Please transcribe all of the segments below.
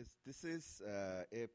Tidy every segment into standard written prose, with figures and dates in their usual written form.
Yes, this is a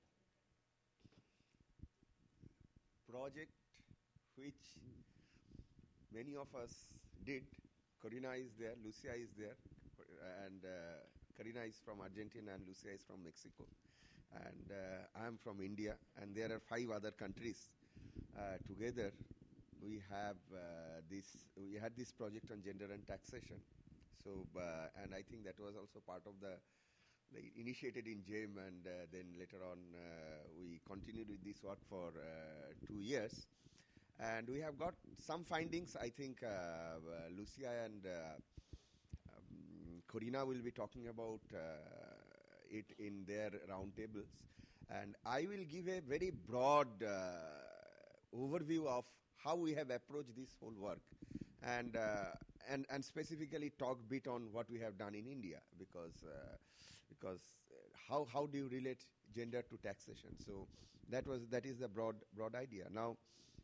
project which many of us did. Corina is there, Lucia is there, and Corina is from Argentina and Lucia is from Mexico. And I am from India, and there are 5 other countries. Together, we have we had this project on gender and taxation. So, and I think that was also part of the initiated in JAME, and then later on we continued with this work for 2 years. And we have got some findings. I think Lucia and Corina will be talking about it in their roundtables. And I will give a very broad overview of how we have approached this whole work, and specifically talk a bit on what we have done in India, because how do you relate gender to taxation? So that is the broad idea. Now,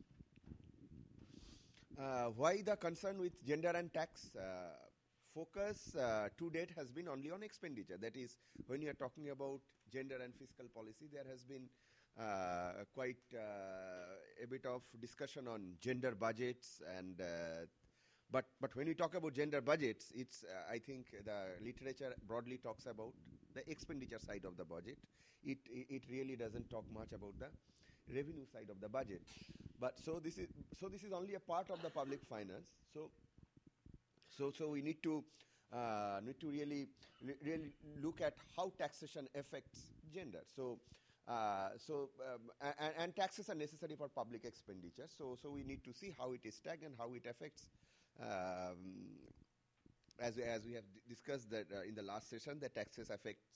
why the concern with gender and tax? Focus to date has been only on expenditure. That is, when you are talking about gender and fiscal policy, there has been quite a bit of discussion on gender budgets, and but when we talk about gender budgets, it's I think the literature broadly talks about the expenditure side of the budget. It really doesn't talk much about the revenue side of the budget. But so this is only a part of the public finance. So we need to really look at how taxation affects gender. And taxes are necessary for public expenditure. So we need to see how it is tagged and how it affects. As we have discussed that in the last session, that taxes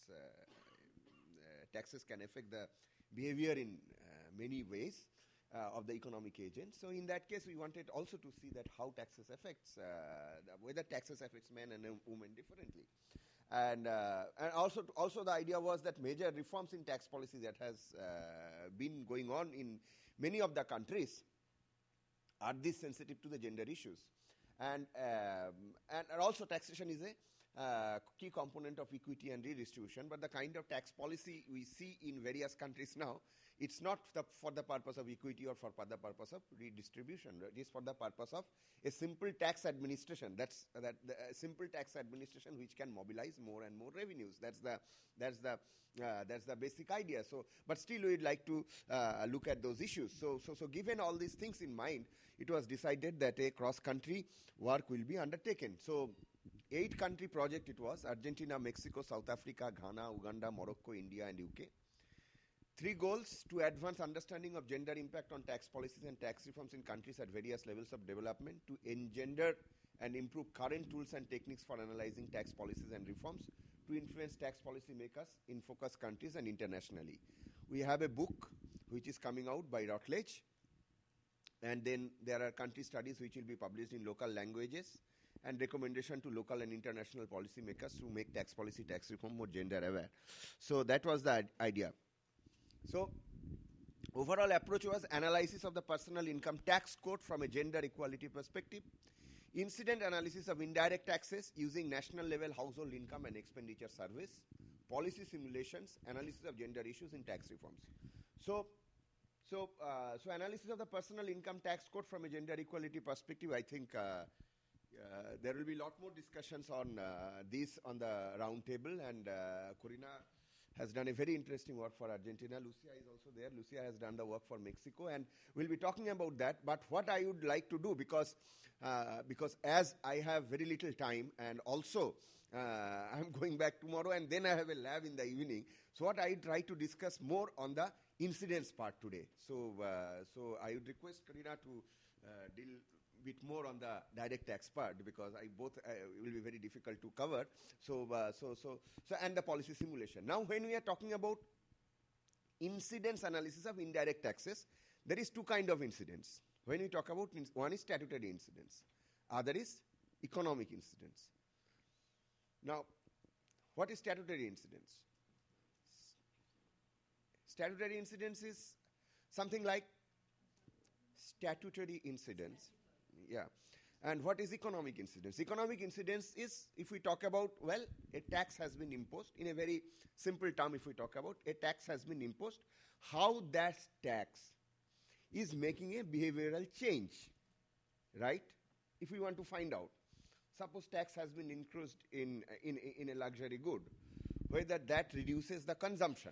can affect the behavior in many ways of the economic agent. So in that case, we wanted also to see that how taxes affects whether taxes affects men and women differently. And also the idea was that major reforms in tax policy that has been going on in many of the countries are this sensitive to the gender issues. And also taxation is a key component of equity and redistribution, but the kind of tax policy we see in various countries now, it's not for the purpose of equity or for the purpose of redistribution. It is for the purpose of a simple tax administration. That's the simple tax administration which can mobilize more and more revenues. That's the basic idea. So, but still, we'd like to look at those issues. So given all these things in mind, it was decided that a cross-country work will be undertaken. So 8-country project it was: Argentina, Mexico, South Africa, Ghana, Uganda, Morocco, India, and UK. 3 goals: to advance understanding of gender impact on tax policies and tax reforms in countries at various levels of development, to engender and improve current tools and techniques for analyzing tax policies and reforms, to influence tax policy makers in focus countries and internationally. We have a book which is coming out by Routledge, and then there are country studies which will be published in local languages, and recommendation to local and international policy makers to make tax policy, tax reform more gender aware. So that was the idea. So overall approach was analysis of the personal income tax code from a gender equality perspective, incident analysis of indirect taxes using national level household income and expenditure surveys, policy simulations, analysis of gender issues in tax reforms. So analysis of the personal income tax code from a gender equality perspective, I think there will be a lot more discussions on this on the round table, and Corina has done a very interesting work for Argentina. Lucia is also there. Lucia has done the work for Mexico, and we'll be talking about that. But what I would like to do, because as I have very little time, and also I'm going back tomorrow, and then I have a lab in the evening. So what I try to discuss more on the incidence part today. So I would request Corina to deal bit more on the direct tax part, because both will be very difficult to cover. So and the policy simulation. Now, when we are talking about incidence analysis of indirect taxes, there is 2 kinds of incidence. When we talk about one is statutory incidence, other is economic incidence. Now, what is statutory incidence? Statutory incidence is something like statutory incidence. Yeah. And what is economic incidence? Economic incidence is, if we talk about, well, a tax has been imposed. In a very simple term, if we talk about, a tax has been imposed. How that tax is making a behavioral change, right? If we want to find out. Suppose tax has been increased in a luxury good, whether that reduces the consumption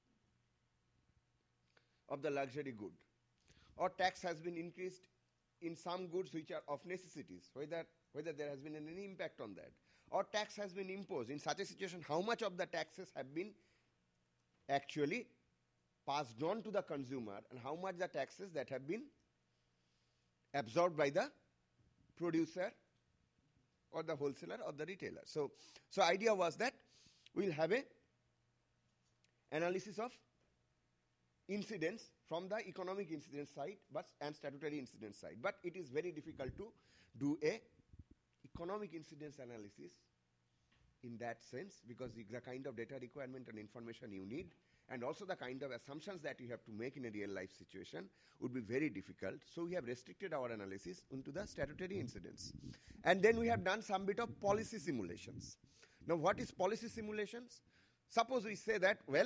of the luxury good, or tax has been increased in some goods which are of necessities, whether there has been any impact on that, or tax has been imposed. In such a situation, how much of the taxes have been actually passed on to the consumer, and how much the taxes that have been absorbed by the producer or the wholesaler or the retailer. So idea was that we'll have a analysis of incidence from the economic incidence side and statutory incidence side. But it is very difficult to do a economic incidence analysis in that sense, because the kind of data requirement and information you need, and also the kind of assumptions that you have to make in a real life situation, would be very difficult. So we have restricted our analysis into the statutory incidence. And then we have done some bit of policy simulations. Now, what is policy simulations? Suppose we say that, well,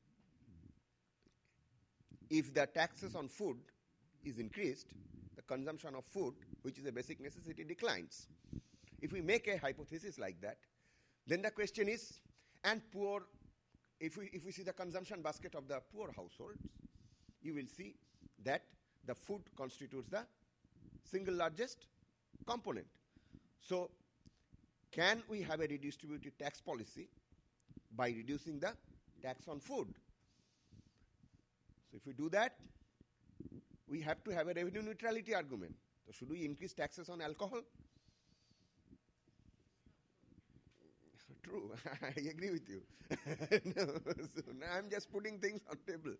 if the taxes on food is increased, the consumption of food, which is a basic necessity, declines. If we make a hypothesis like that, then the question is, and poor, if we see the consumption basket of the poor households, you will see that the food constitutes the single largest component. So, can we have a redistributive tax policy by reducing the tax on food? So if we do that, we have to have a revenue neutrality argument. So should we increase taxes on alcohol? True, I agree with you. No, I'm just putting things on table.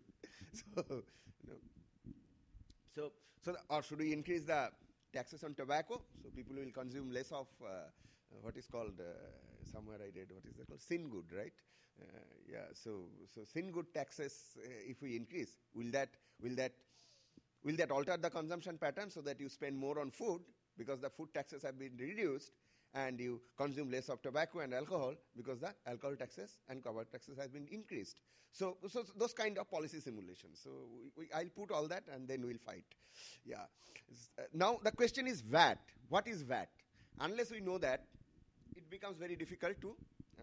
Or should we increase the taxes on tobacco? So people will consume less of what is called, somewhere I read, what is that called? Sin good, right? So sin good taxes, if we increase, will that alter the consumption pattern so that you spend more on food because the food taxes have been reduced, and you consume less of tobacco and alcohol because the alcohol taxes and cover taxes have been increased. So those kind of policy simulations. So I'll put all that and then we'll fight. Now the question is VAT. What is VAT? Unless we know that, it becomes very difficult to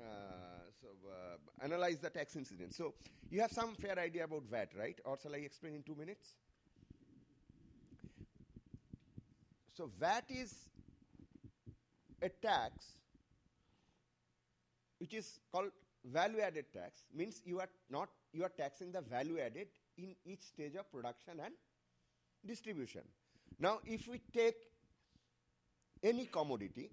analyze the tax incidence. So you have some fair idea about VAT, right? Or shall I explain in 2 minutes? So VAT is a tax which is called value added tax. Means you are taxing the value added in each stage of production and distribution. Now if we take any commodity,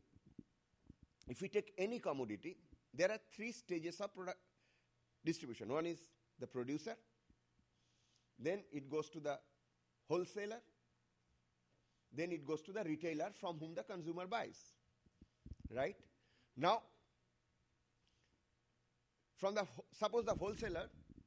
there are 3 stages of distribution. One is the producer, then it goes to the wholesaler, then it goes to the retailer from whom the consumer buys. Right? Now, suppose the wholesaler,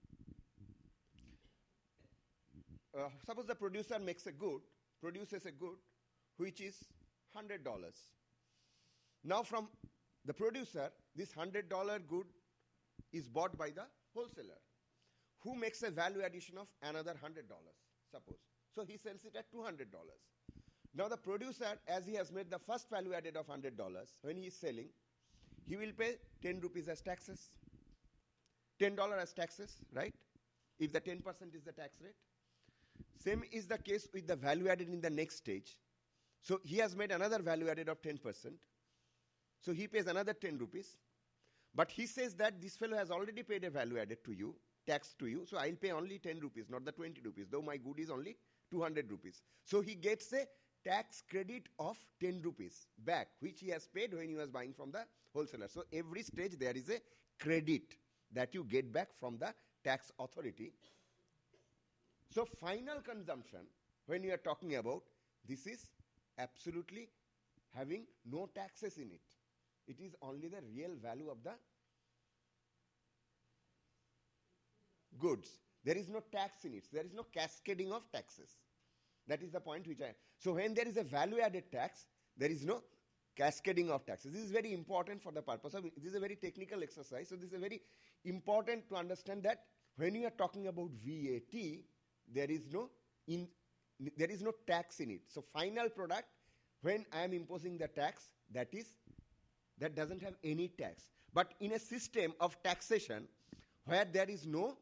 suppose the producer produces a good which is $100. Now from the producer, this $100 good is bought by the wholesaler, who makes a value addition of another $100, suppose. So he sells it at $200. Now the producer, as he has made the first value added of $100, when he is selling, he will pay 10 rupees as taxes. $10 as taxes, right? If the 10% is the tax rate. Same is the case with the value added in the next stage. So he has made another value added of 10%. So he pays another 10 rupees. But he says that this fellow has already paid a value added to you, tax to you, so I'll pay only 10 rupees, not the 20 rupees, though my good is only 200 rupees. So he gets a tax credit of 10 rupees back, which he has paid when he was buying from the wholesaler. So every stage there is a credit that you get back from the tax authority. So final consumption, when you are talking about, this is absolutely having no taxes in it. It is only the real value of the goods. There is no tax in it. There is no cascading of taxes. That is the point which so when there is a value added tax, There is no cascading of taxes. This is very important for the purpose of, this is a very technical exercise. So this is very important to understand that when you are talking about VAT, there is no tax in it. So final product, when I am imposing the tax, that doesn't have any tax. But in a system of taxation where there is no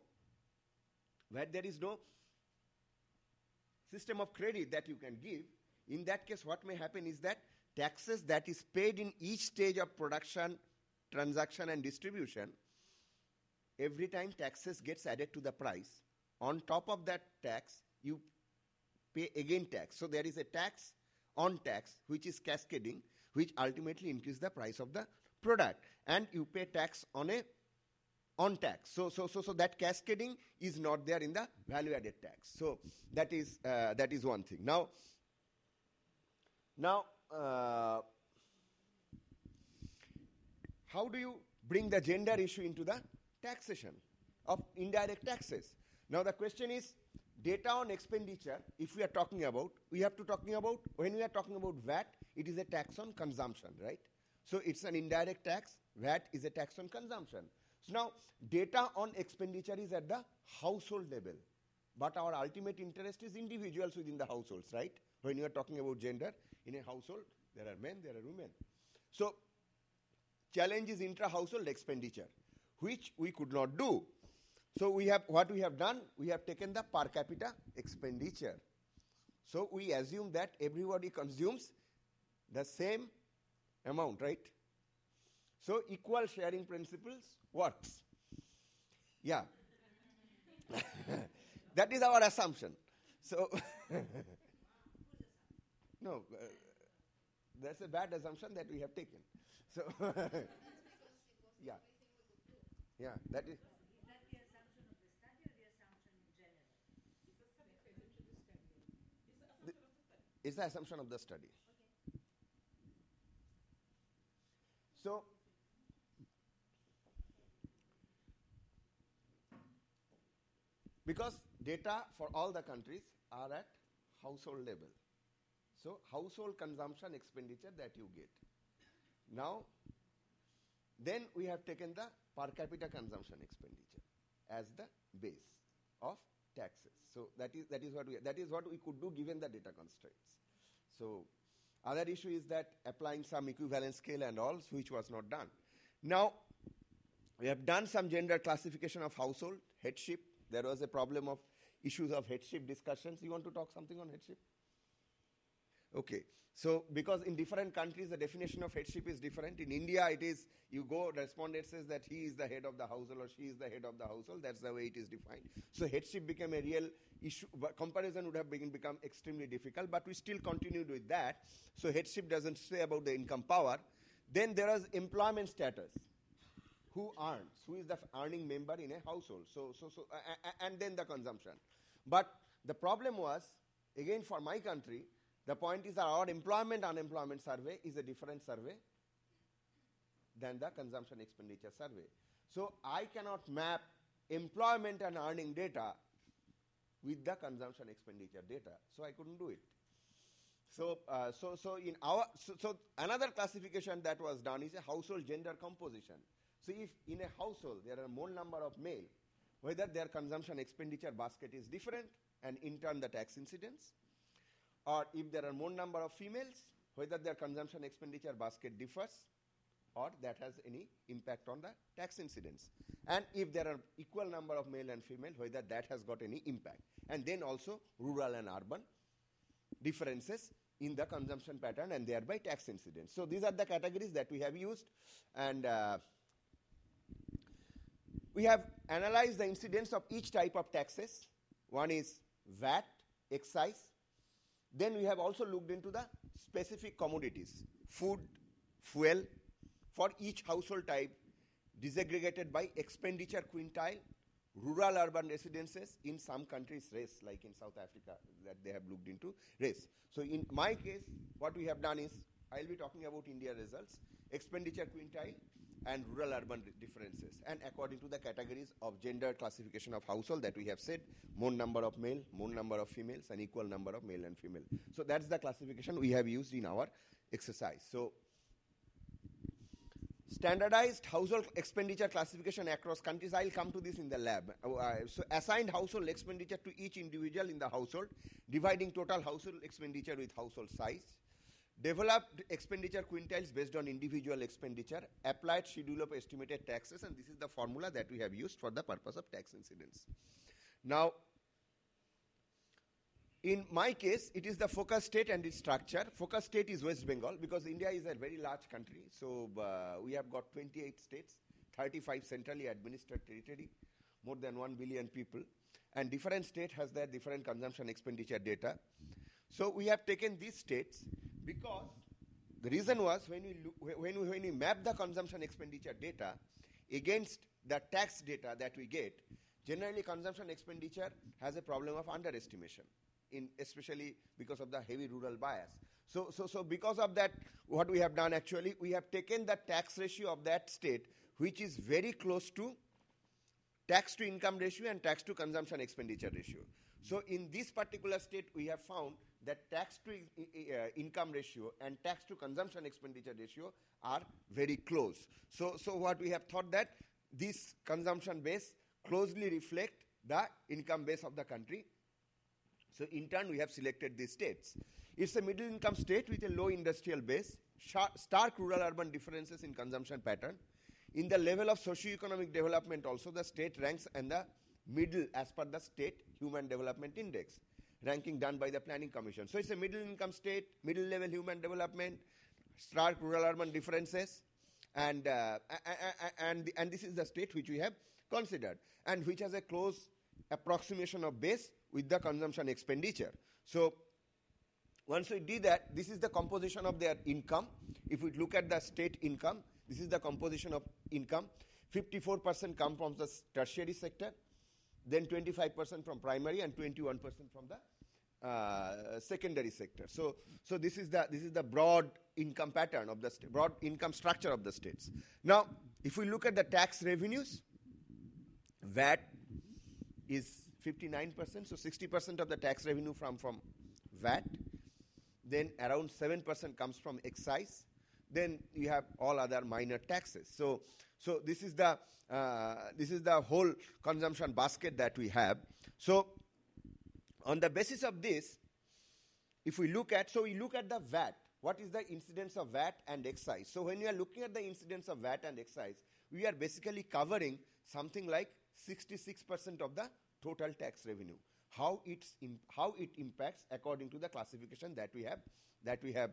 system of credit that you can give, in that case what may happen is that taxes that is paid in each stage of production, transaction and distribution, every time taxes gets added to the price, on top of that tax you pay again tax. So there is a tax on tax which is cascading, which ultimately increases the price of the product, and you pay tax on tax. So that cascading is not there in the value added tax. So that is one thing. Now how do you bring the gender issue into the taxation of indirect taxes? Now the question is, data on expenditure, if we are talking about, when we are talking about VAT, it is a tax on consumption, right? So it's an indirect tax. VAT is a tax on consumption. So now data on expenditure is at the household level, but our ultimate interest is individuals within the households, right? When you are talking about gender, in a household, there are men, there are women. So challenge is intra-household expenditure, which we could not do. So what we have done, we have taken the per capita expenditure. So we assume that everybody consumes the same amount, right? So equal sharing principles works. Yeah. That is our assumption. So, no, that's a bad assumption that we have taken. So, yeah. Yeah, that is. Is the assumption of the study. Okay. So, because data for all the countries are at household level. So, household consumption expenditure that you get. Now, then we have taken the per capita consumption expenditure as the base of taxes. So that is what we could do given the data constraints. So other issue is that applying some equivalence scale and all, which was not done. Now we have done some gender classification of household headship. There was a problem of issues of headship discussions. You want to talk something on headship? Okay. So because in different countries the definition of headship is different. In India it is, you go, the respondent says that he is the head of the household or she is the head of the household. That's the way it is defined. So headship became a real issue. Comparison would have become extremely difficult, but we still continued with that. So headship doesn't say about the income power. Then there is employment status. Who earns? Who is the earning member in a household? And then the consumption. But the problem was, again for my country, the point is that our employment-unemployment survey is a different survey than the consumption expenditure survey. So I cannot map employment and earning data with the consumption expenditure data. So I couldn't do it. So another classification that was done is a household gender composition. So if in a household there are more number of male, whether their consumption expenditure basket is different and in turn the tax incidence, or if there are more number of females, whether their consumption expenditure basket differs or that has any impact on the tax incidence. And if there are equal number of male and female, whether that has got any impact. And then also rural and urban differences in the consumption pattern and thereby tax incidence. So these are the categories that we have used, and we have analyzed the incidence of each type of taxes. One is VAT, excise. Then we have also looked into the specific commodities, food, fuel, for each household type, disaggregated by expenditure quintile, rural-urban residences, in some countries race, like in South Africa, that they have looked into race. So in my case, what we have done is, I'll be talking about India results, expenditure quintile, and rural-urban differences, and according to the categories of gender classification of household that we have said, more number of male, more number of females, and equal number of male and female. So that's the classification we have used in our exercise. So standardized household expenditure classification across countries, I'll come to this in the lab. So assigned household expenditure to each individual in the household, dividing total household expenditure with household size. Developed expenditure quintiles based on individual expenditure, applied schedule of estimated taxes, and this is the formula that we have used for the purpose of tax incidence. Now, in my case, it is the focus state and its structure. Focus state is West Bengal because India is a very large country. So we have got 28 states, 35 centrally administered territory, more than 1 billion people, and different state has their different consumption expenditure data. So we have taken these states because the reason was when we map the consumption expenditure data against the tax data that we get, generally consumption expenditure has a problem of underestimation, especially because of the heavy rural bias. So because of that, what we have done actually, we have taken the tax ratio of that state, which is very close to tax to income ratio and tax to consumption expenditure ratio. So in this particular state, we have found that tax to income ratio and tax to consumption expenditure ratio are very close. So what we have thought that this consumption base closely reflect the income base of the country. So in turn, we have selected these states. It's a middle income state with a low industrial base, stark rural-urban differences in consumption pattern. In the level of socio-economic development also, the state ranks in the middle as per the State Human Development Index, ranking done by the Planning Commission. So it's a middle income state, middle level human development, stark rural-urban differences, and this is the state which we have considered and which has a close approximation of base with the consumption expenditure. So once we did that, this is the composition of their income. If we look at the state income, this is the composition of income. 54% come from the tertiary sector, then 25% from primary, and 21% from the secondary sector. So this is the broad income pattern of the broad income structure of the states. Now, if we look at the tax revenues, VAT is 59%, so 60% of the tax revenue from VAT. Then around 7% comes from excise. Then you have all other minor taxes. So this is the whole consumption basket that we have. So on the basis of this, if we look at the VAT, what is the incidence of VAT and excise? So when we are looking at the incidence of VAT and excise, we are basically covering something like 66% of the total tax revenue. How it impacts according to the classification that we have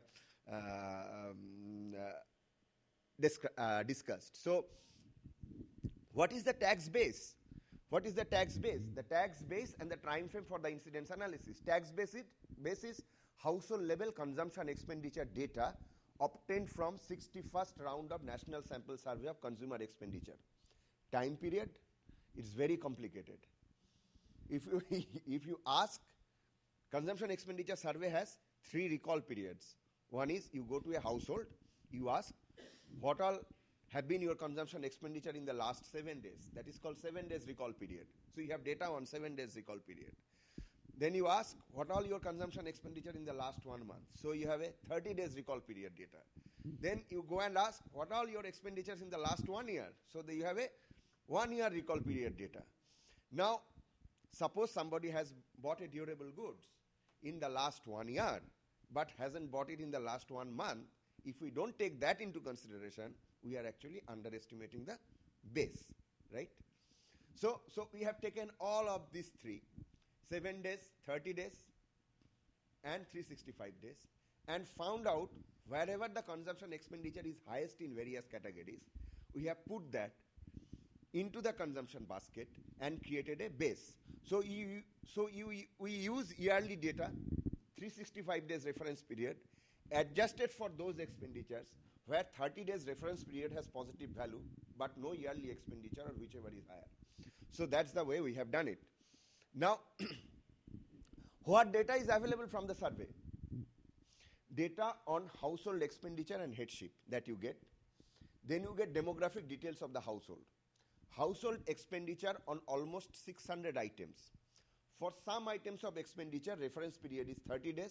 discussed. So what is the tax base? What is the tax base? The tax base and the time frame for the incidence analysis. Tax base is household level consumption expenditure data obtained from 61st round of National Sample Survey of Consumer Expenditure. Time period, it's very complicated. If you ask, consumption expenditure survey has 3 recall periods. One is you go to a household, you ask what all have been your consumption expenditure in the last 7 days. That is called 7 days recall period. So you have data on 7 days recall period. Then you ask what all your consumption expenditure in the last 1 month. So you have a 30 days recall period data. Then you go and ask what all your expenditures in the last 1 year. So you have a 1 year recall period data. Now, suppose somebody has bought a durable goods in the last 1 year, but hasn't bought it in the last 1 month. If we don't take that into consideration, we are actually underestimating the base, right? So we have taken all of these 3, 7 days, 30 days, and 365 days, and found out wherever the consumption expenditure is highest in various categories, we have put that into the consumption basket and created a base. So we use yearly data, 365 days reference period, adjusted for those expenditures where 30 days reference period has positive value, but no yearly expenditure or whichever is higher. So that's the way we have done it. Now, what data is available from the survey? Data on household expenditure and headship that you get. Then you get demographic details of the household. Household expenditure on almost 600 items. For some items of expenditure, reference period is 30 days.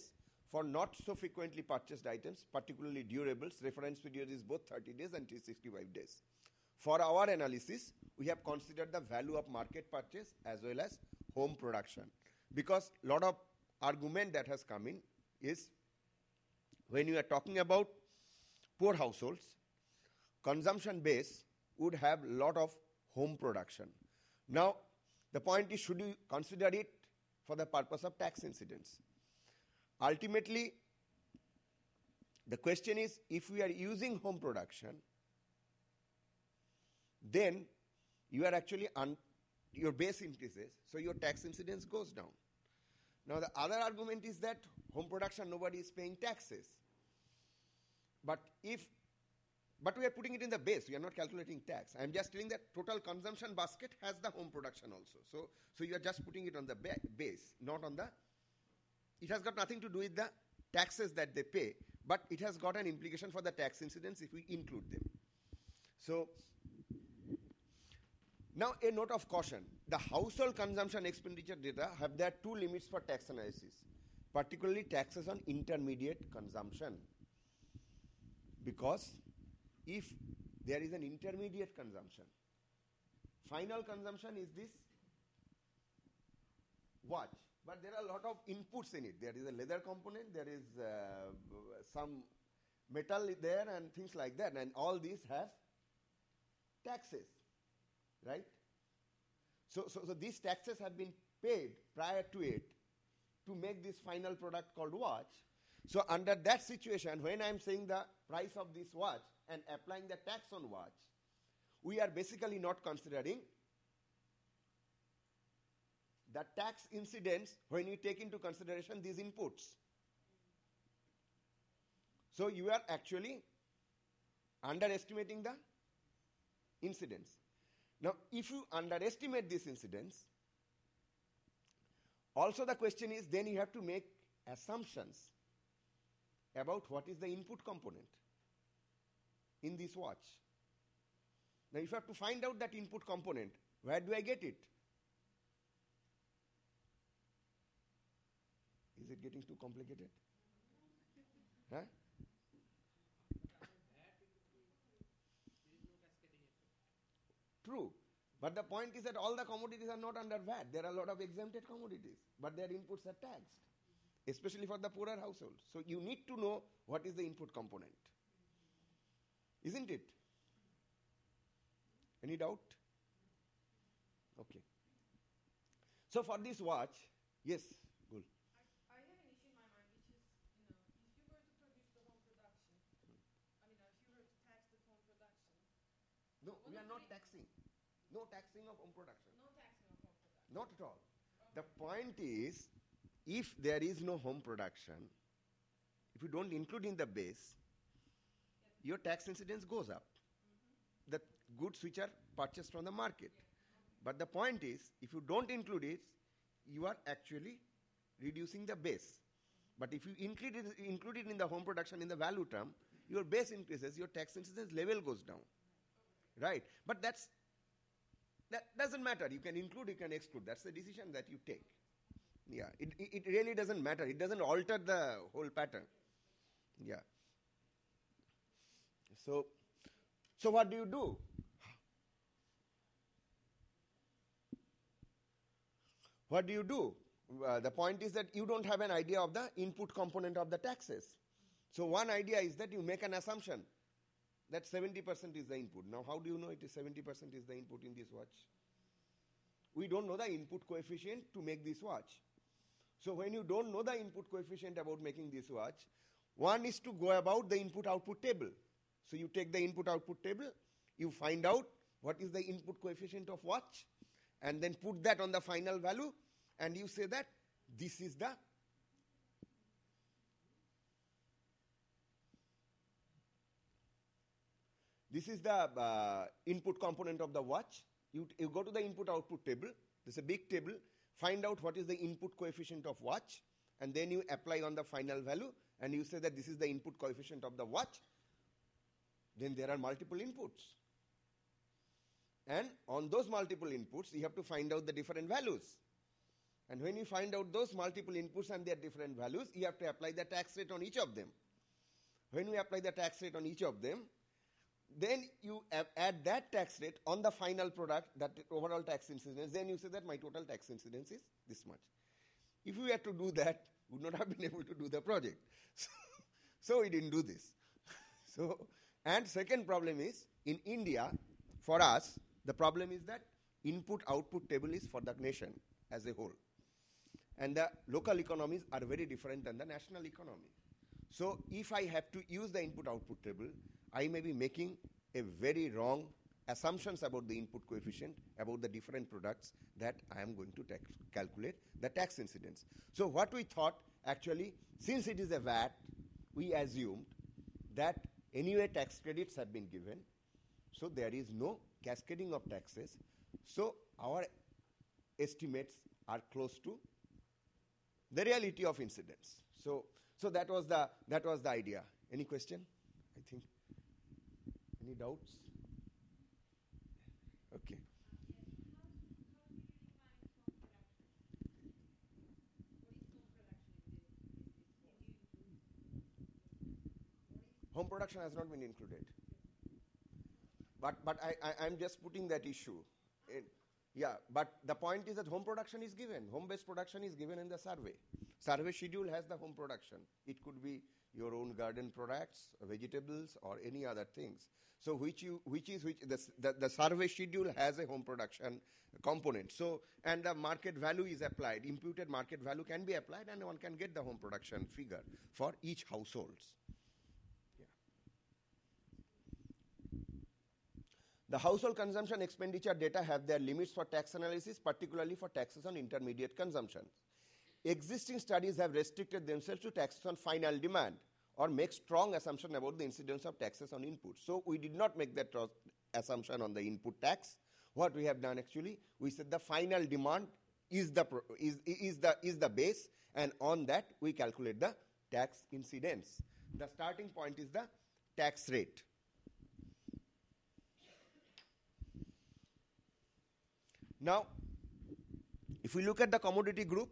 For not so frequently purchased items, particularly durables, reference period is both 30 days and 365 days. For our analysis, we have considered the value of market purchase as well as home production. Because a lot of argument that has come in is when you are talking about poor households, consumption base would have a lot of home production. Now, the point is, should you consider it for the purpose of tax incidence? Ultimately, the question is, if we are using home production, then you are actually, your base increases, so your tax incidence goes down. Now, the other argument is that home production, nobody is paying taxes. But we are putting it in the base. We are not calculating tax. I am just telling that total consumption basket has the home production also. So you are just putting it on the base, not on the. It has got nothing to do with the taxes that they pay, but it has got an implication for the tax incidence if we include them. So now a note of caution. The household consumption expenditure data have their two limits for tax analysis, particularly taxes on intermediate consumption. Because if there is an intermediate consumption, final consumption is this watch, but there are a lot of inputs in it. There is a leather component, there is some metal there and things like that, and all these have taxes, right? So these taxes have been paid prior to it to make this final product called watch. So under that situation, when I am saying the price of this watch and applying the tax on watch, we are basically not considering the tax incidence when you take into consideration these inputs. So you are actually underestimating the incidence. Now, if you underestimate this incidence, also the question is, then you have to make assumptions about what is the input component in this watch. Now, if you have to find out that input component, where do I get it? Is it getting too complicated? Huh? True. But the point is that all the commodities are not under VAT. There are a lot of exempted commodities, but their inputs are taxed, especially for the poorer households. So you need to know what is the input component. Isn't it? Any doubt? Okay. So for this watch, yes, Gul. I have an issue in my mind, which is, if you were to produce the home production, if you were to tax the home production. No, we are not taxing. No taxing of home production. No taxing of home production. Not at all. Okay. The point is, if there is no home production, if you don't include in the base, your tax incidence goes up. The goods which are purchased from the market. But the point is, if you don't include it, you are actually reducing the base. But if you include it in the home production in the value term, your base increases, your tax incidence level goes down. Right? But that doesn't matter. You can include, you can exclude. That's the decision that you take. Yeah, it really doesn't matter. It doesn't alter the whole pattern. Yeah. So what do you do? What do you do? The point is that you don't have an idea of the input component of the taxes. So one idea is that you make an assumption that 70% is the input. Now how do you know it is 70% is the input in this watch? We don't know the input coefficient to make this watch. So when you don't know the input coefficient about making this watch, one is to go about the input-output table. So you take the input-output table, you find out what is the input coefficient of watch, and then put that on the final value, and you say that this is the input component of the watch. You go to the input-output table. There's a big table. Find out what is the input coefficient of watch, and then you apply on the final value, and you say that this is the input coefficient of the watch. Then there are multiple inputs. And on those multiple inputs, you have to find out the different values. And when you find out those multiple inputs and their different values, you have to apply the tax rate on each of them. When we apply the tax rate on each of them, then you add that tax rate on the final product, that overall tax incidence, then you say that my total tax incidence is this much. If we had to do that, we would not have been able to do the project. So we didn't do this. And second problem is, in India, for us, the problem is that input-output table is for the nation as a whole. And the local economies are very different than the national economy. So if I have to use the input-output table, I may be making a very wrong assumptions about the input coefficient, about the different products that I am going to calculate the tax incidence. So what we thought, actually, since it is a VAT, we assumed that anyway tax credits have been given, so there is no cascading of taxes. So our estimates are close to the reality of incidence. So that was the idea. Any question? I think. Any doubts? Okay. Home production has not been included. But I'm just putting that issue. But the point is that home production is given. Home-based production is given in the survey. Survey schedule has the home production. It could be your own garden products, vegetables, or any other things. So the survey schedule has a home production component. So, and the market value is applied. Imputed market value can be applied, and one can get the home production figure for each households. The household consumption expenditure data have their limits for tax analysis, particularly for taxes on intermediate consumption. Existing studies have restricted themselves to taxes on final demand or make strong assumption about the incidence of taxes on input. So we did not make that assumption on the input tax. What we have done actually, we said the final demand is the base, and on that we calculate the tax incidence. The starting point is the tax rate. Now, if we look at the commodity group,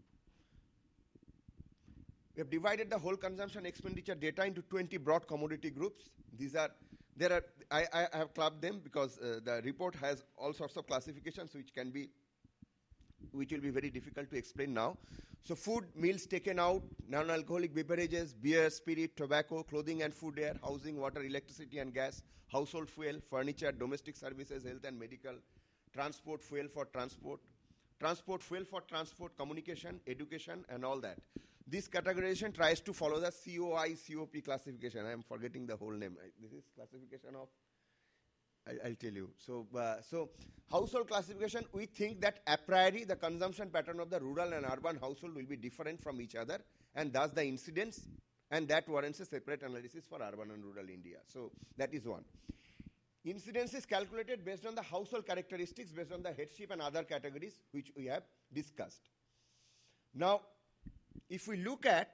we have divided the whole consumption expenditure data into 20 broad commodity groups. I have clubbed them because the report has all sorts of classifications which will be very difficult to explain now. So food, meals taken out, non-alcoholic beverages, beer, spirit, tobacco, clothing and food, air, housing, water, electricity and gas, household fuel, furniture, domestic services, health and medical, transport, fuel for transport, fuel for transport, communication, education, and all that. This categorization tries to follow the COI, COP classification. I am forgetting the whole name. This is classification of, I'll tell you. So household classification, we think that a priori the consumption pattern of the rural and urban household will be different from each other, and thus the incidence, and that warrants a separate analysis for urban and rural India. So that is one. Incidence is calculated based on the household characteristics, based on the headship and other categories which we have discussed. Now, if we look at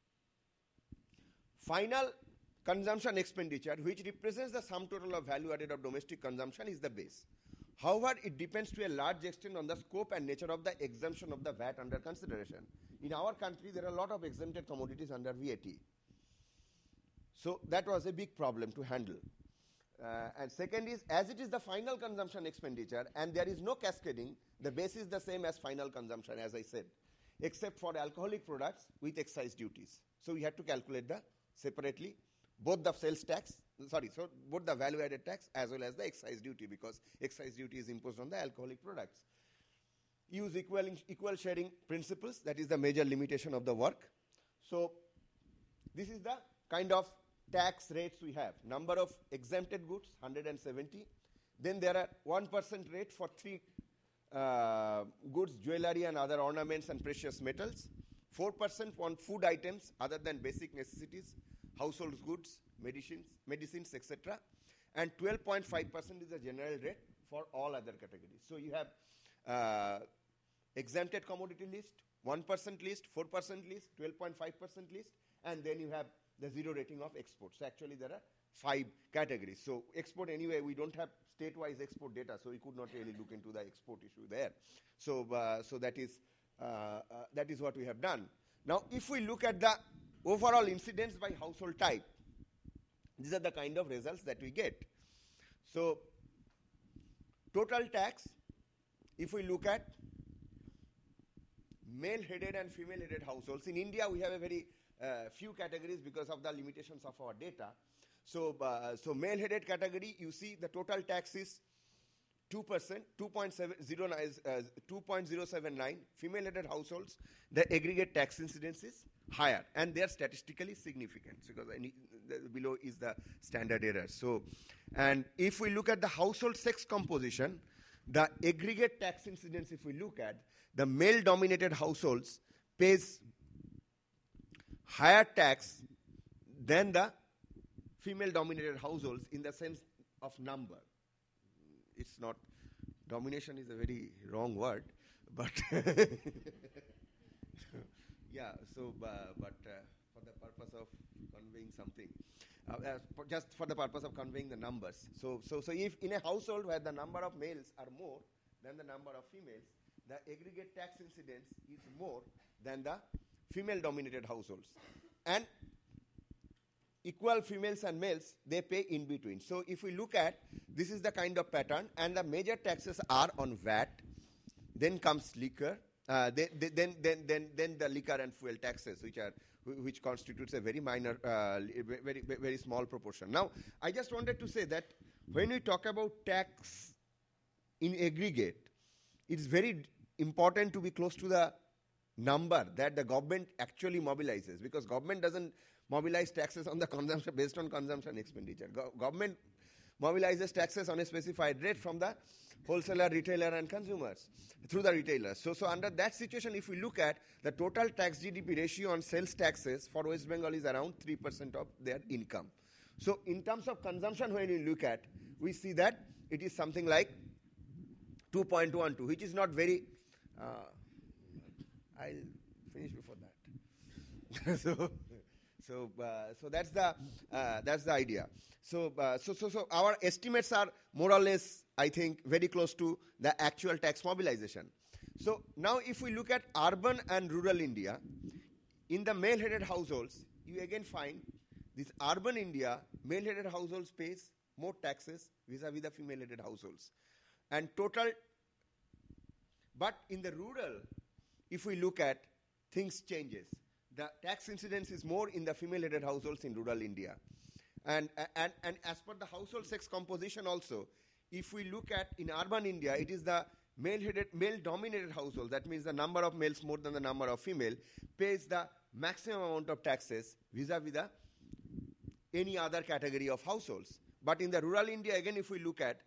final consumption expenditure, which represents the sum total of value added of domestic consumption, is the base. However, it depends to a large extent on the scope and nature of the exemption of the VAT under consideration. In our country, there are a lot of exempted commodities under VAT. So that was a big problem to handle. And second is, as it is the final consumption expenditure and there is no cascading, the base is the same as final consumption, as I said, except for alcoholic products with excise duties. So we had to calculate separately both the sales tax, both the value added tax as well as the excise duty, because excise duty is imposed on the alcoholic products. Use equal sharing principles, that is the major limitation of the work. So this is the kind of tax rates we have. Number of exempted goods, 170. Then there are 1% rate for 3 goods, jewelry and other ornaments and precious metals. 4% on food items other than basic necessities, household goods, medicines, etc. And 12.5% is the general rate for all other categories. So you have exempted commodity list, 1% list, 4% list, 12.5% list, and then you have the zero rating of export. So actually there are 5 categories. So export, anyway, we don't have state-wise export data, so we could not really look into the export issue there. So that is that is what we have done. Now, if we look at the overall incidence by household type, these are the kind of results that we get. So, total tax, if we look at male-headed and female-headed households, in India we have a very few categories because of the limitations of our data. So, male-headed category, you see the total tax is 2%, 2.079. Female-headed households, the aggregate tax incidence is higher, and they are statistically significant because below is the standard error. So, and if we look at the household sex composition, the aggregate tax incidence, if we look at the male-dominated households, pays higher tax than the female-dominated households in the sense of number. It's not, domination is a very wrong word, but yeah, so, but for the purpose of conveying something, just for the purpose of conveying the numbers. So if in a household where the number of males are more than the number of females, the aggregate tax incidence is more than the female-dominated households. And equal females and males, they pay in between. So if we look at, this is the kind of pattern, and the major taxes are on VAT, then comes liquor, then the liquor and fuel taxes, which constitutes a very minor, very small proportion. Now, I just wanted to say that when we talk about tax in aggregate, it's very important to be close to the number that the government actually mobilizes, because government doesn't mobilize taxes on the consumption based on consumption expenditure. Government mobilizes taxes on a specified rate from the wholesaler, retailer, and consumers through the retailers. So under that situation, if we look at the total tax GDP ratio on sales taxes for West Bengal is around 3% of their income. So in terms of consumption, when we look at, we see that it is something like 2.12, which is not very. I'll finish before that. So that's the idea. So our estimates are more or less, I think, very close to the actual tax mobilization. So now if we look at urban and rural India, in the male-headed households, you again find this urban India, male-headed households pays more taxes vis-a-vis the female-headed households. And total, but in the rural, if we look at, things changes. The tax incidence is more in the female-headed households in rural India. And as per the household sex composition also, if we look at in urban India, it is the male-dominated household, that means the number of males more than the number of female, pays the maximum amount of taxes vis-a-vis the any other category of households. But in the rural India, again, if we look at,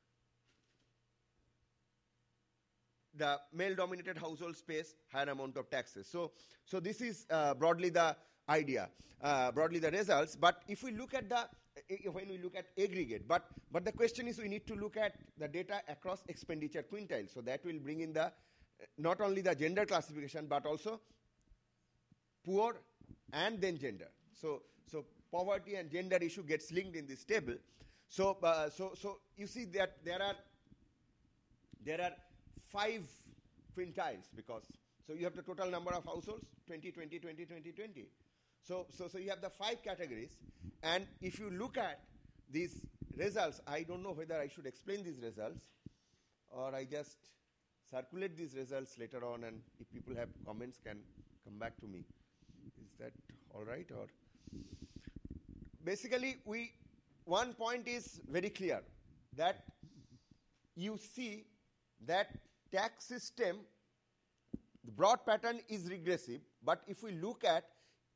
the male-dominated households pays higher amount of taxes. So this is broadly the idea, broadly the results. But if we look at when we look at aggregate, but the question is we need to look at the data across expenditure quintile. So that will bring in the not only the gender classification but also poor and then gender. So poverty and gender issue gets linked in this table. So you see that there are 5 quintiles, because so you have the total number of households 20, 20, 20, 20, 20. So you have the 5 categories, and if you look at these results, I don't know whether I should explain these results or I just circulate these results later on, and if people have comments can come back to me. Is that all right? Or basically one point is very clear, that you see that tax system, the broad pattern is regressive, but if we look at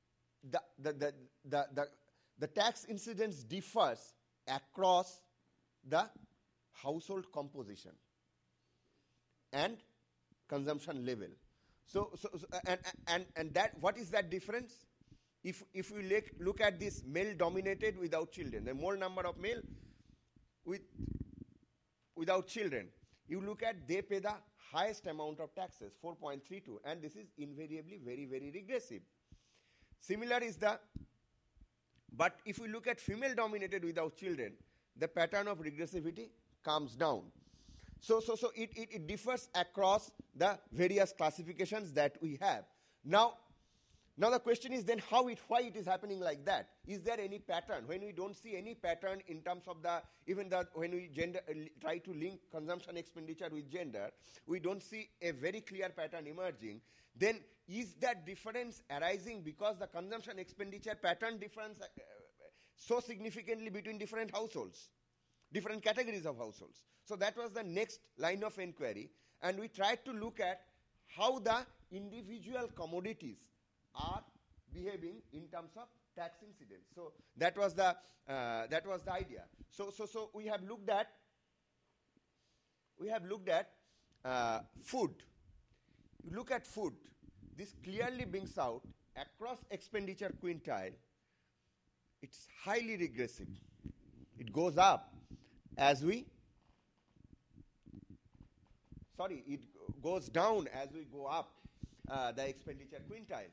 the tax incidence differs across the household composition and consumption level. So that, what is that difference? If we look at this male dominated without children, the more number of male without children, you look at, they pay the highest amount of taxes, 4.32, and this is invariably very, very regressive. Similar is but if we look at female dominated without children, the pattern of regressivity comes down. So it differs across the various classifications that we have. Now the question is then why it is happening like that? Is there any pattern? When we don't see any pattern in terms of when we try to link consumption expenditure with gender, we don't see a very clear pattern emerging. Then is that difference arising because the consumption expenditure pattern difference so significantly between different households, different categories of households? So that was the next line of inquiry, and we tried to look at how the individual commodities are behaving in terms of tax incidence. So that was the idea. So we have looked at food. You look at food. This clearly brings out across expenditure quintile. It's highly regressive. It goes up as it goes down as we go up the expenditure quintile.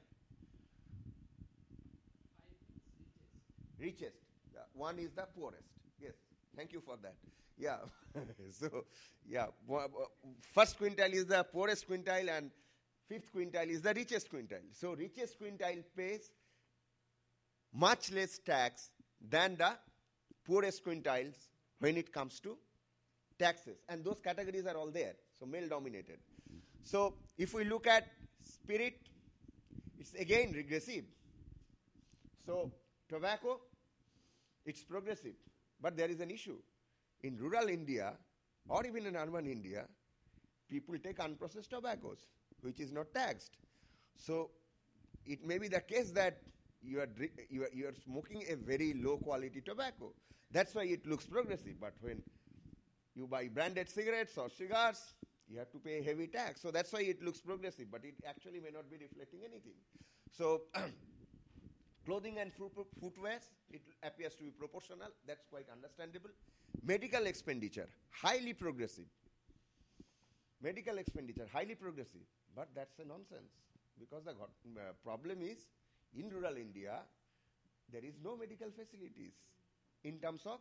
Richest. One is the poorest. Yes. Thank you for that. Yeah. So, yeah. First quintile is the poorest quintile and fifth quintile is the richest quintile. So, richest quintile pays much less tax than the poorest quintiles when it comes to taxes. And those categories are all there. So, male dominated. So, if we look at spirit, it's again regressive. So, tobacco, it's progressive. But there is an issue. In rural India, or even in urban India, people take unprocessed tobaccos, which is not taxed. So, it may be the case that you are smoking a very low quality tobacco. That's why it looks progressive. But when you buy branded cigarettes or cigars, you have to pay heavy tax. So that's why it looks progressive, but it actually may not be reflecting anything. So clothing and footwear, it appears to be proportional. That's quite understandable. Medical expenditure, highly progressive. Medical expenditure, highly progressive. But that's a nonsense. Because the problem is, in rural India, there is no medical facilities in terms of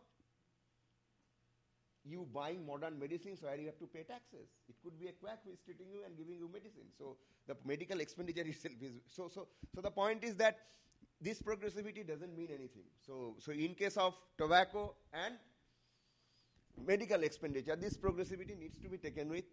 you buying modern medicines where you have to pay taxes. It could be a quack who is treating you and giving you medicine. So the medical expenditure itself is... So the point is that this progressivity doesn't mean anything. So in case of tobacco and medical expenditure, this progressivity needs to be taken with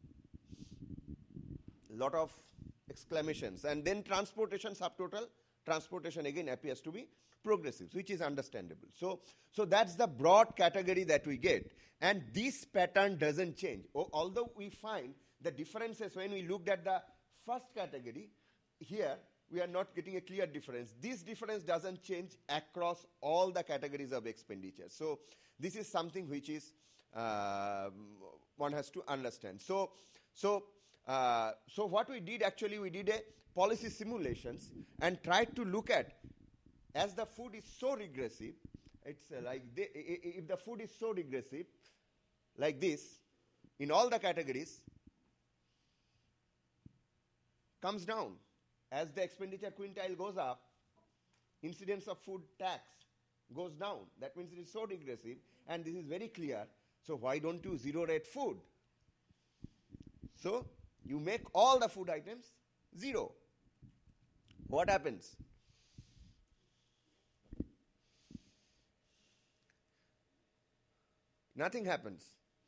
a lot of exclamations. And then transportation subtotal, transportation again appears to be progressive, which is understandable. So that's the broad category that we get. And this pattern doesn't change. Although we find the differences when we looked at the first category, here we are not getting a clear difference. This difference doesn't change across all the categories of expenditure. So this is something which is one has to understand. So what we did actually, we did a policy simulations and tried to look at, as the food is so regressive, it's if the food is so regressive, like this, in all the categories, comes down. As the expenditure quintile goes up, incidence of food tax goes down. That means it is so regressive, and this is very clear. So why don't you zero rate food? So you make all the food items zero. What happens? Nothing happens.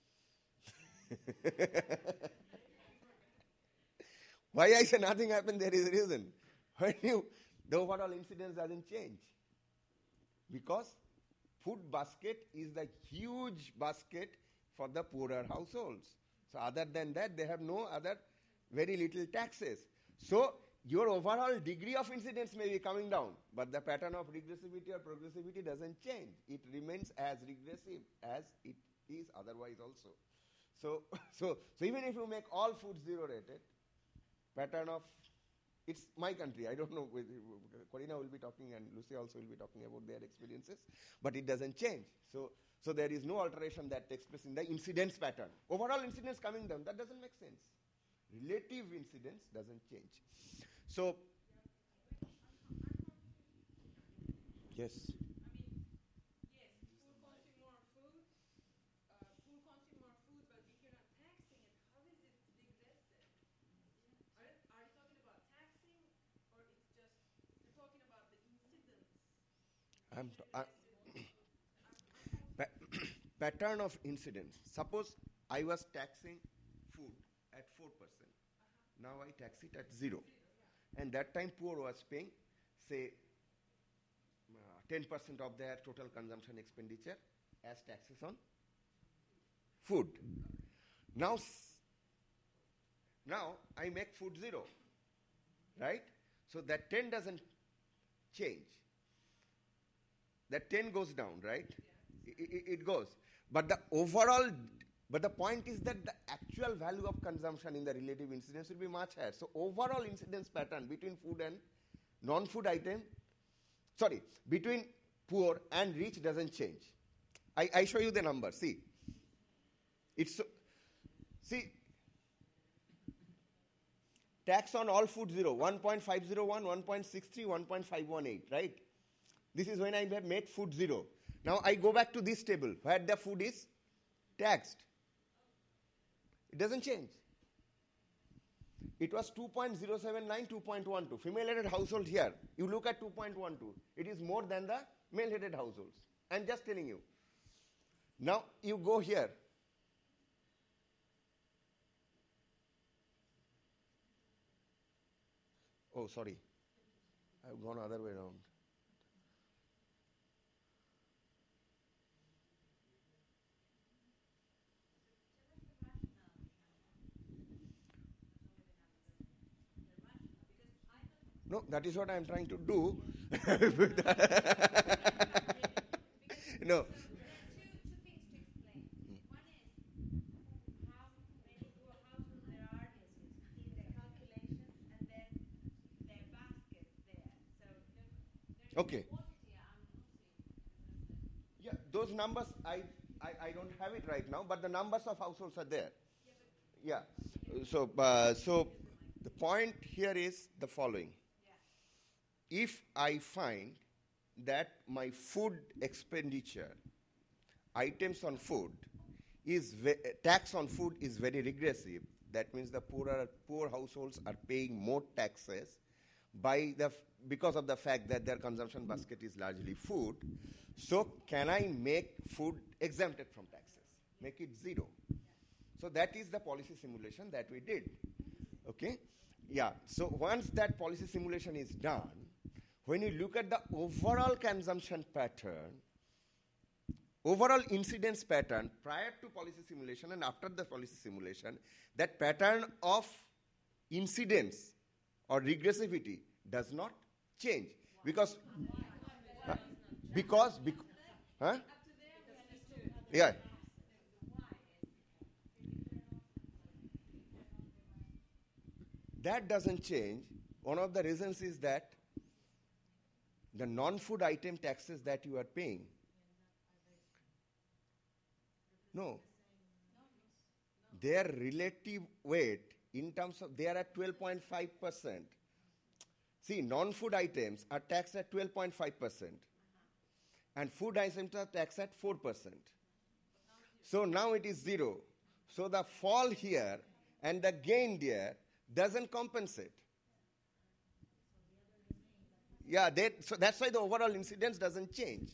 Why I say nothing happens, there is a reason. The overall incidence doesn't change. Because food basket is the huge basket for the poorer households. So other than that, they have no other, very little taxes. So your overall degree of incidence may be coming down, but the pattern of regressivity or progressivity doesn't change. It remains as regressive as it is otherwise also. So even if you make all food zero rated, pattern of, it's my country, I don't know, Corina will be talking and Lucy also will be talking about their experiences, but it doesn't change. So there is no alteration that takes place in the incidence pattern. Overall incidence coming down, that doesn't make sense. Relative incidence doesn't change. So, yes. Yes, poor consume more food, but we cannot I'm pa- pattern of incidence. Suppose I was taxing food at 4%. Now I tax it at 0. And that time poor was paying, say, 10% of their total consumption expenditure as taxes on food. Now, now I make food 0, right? So that 10 doesn't change. That 10 goes down, right? It goes. But the overall, but the point is that the actual value of consumption in the relative incidence will be much higher. So overall incidence pattern between food and non-food item, sorry, between poor and rich doesn't change. I show you the number. See, see, tax on all food 0, 1.501, 1.63, 1.518, right? This is when I have made food 0. Now I go back to this table where the food is taxed. It doesn't change. It was 2.079, 2.12. Female-headed household here. You look at 2.12. It is more than the male-headed households. I'm just telling you. Now you go here. Oh, sorry. I've gone other way around. No, that is what I am trying to do. No. Okay. Yeah, those numbers I don't have it right now, but the numbers of households are there. Yeah. So the point here is the following. If I find that my food expenditure, items on food, tax on food is very regressive, that means the poor households are paying more taxes because of the fact that their consumption basket is largely food. So can I make food exempted from taxes? Make it 0. So that is the policy simulation that we did. Okay? Yeah. So once that policy simulation is done, when you look at the overall consumption pattern, overall incidence pattern prior to policy simulation and after the policy simulation, that pattern of incidence or regressivity does not change. Because huh? Yeah. That doesn't change. One of the reasons is that the non-food item taxes that you are paying, no, their relative weight in terms of, they are at 12.5%. See, non-food items are taxed at 12.5%, and food items are taxed at 4%. So now it is 0. So the fall here and the gain there doesn't compensate. Yeah, so that's why the overall incidence doesn't change.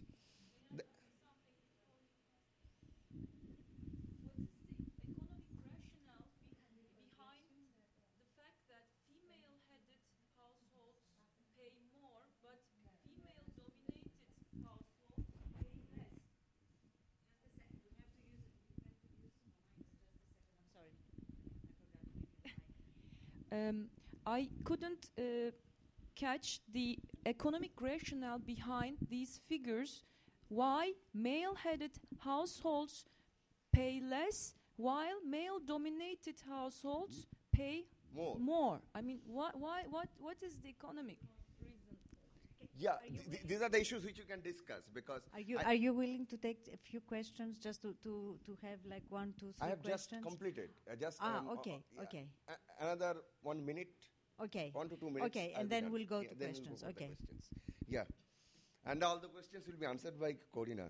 I couldn't catch the economic rationale behind these figures. Why male-headed households pay less while male-dominated households pay more? I mean, what is the economic reason? Yeah, these are the issues which you can discuss because are you willing to take a few questions just to have like 1, 2, 3 I have questions? just completed. Okay. Another 1 minute. Okay. 1 to 2 minutes. Okay, and then we'll go to questions. Okay. Questions. Yeah, and all the questions will be answered by Corina.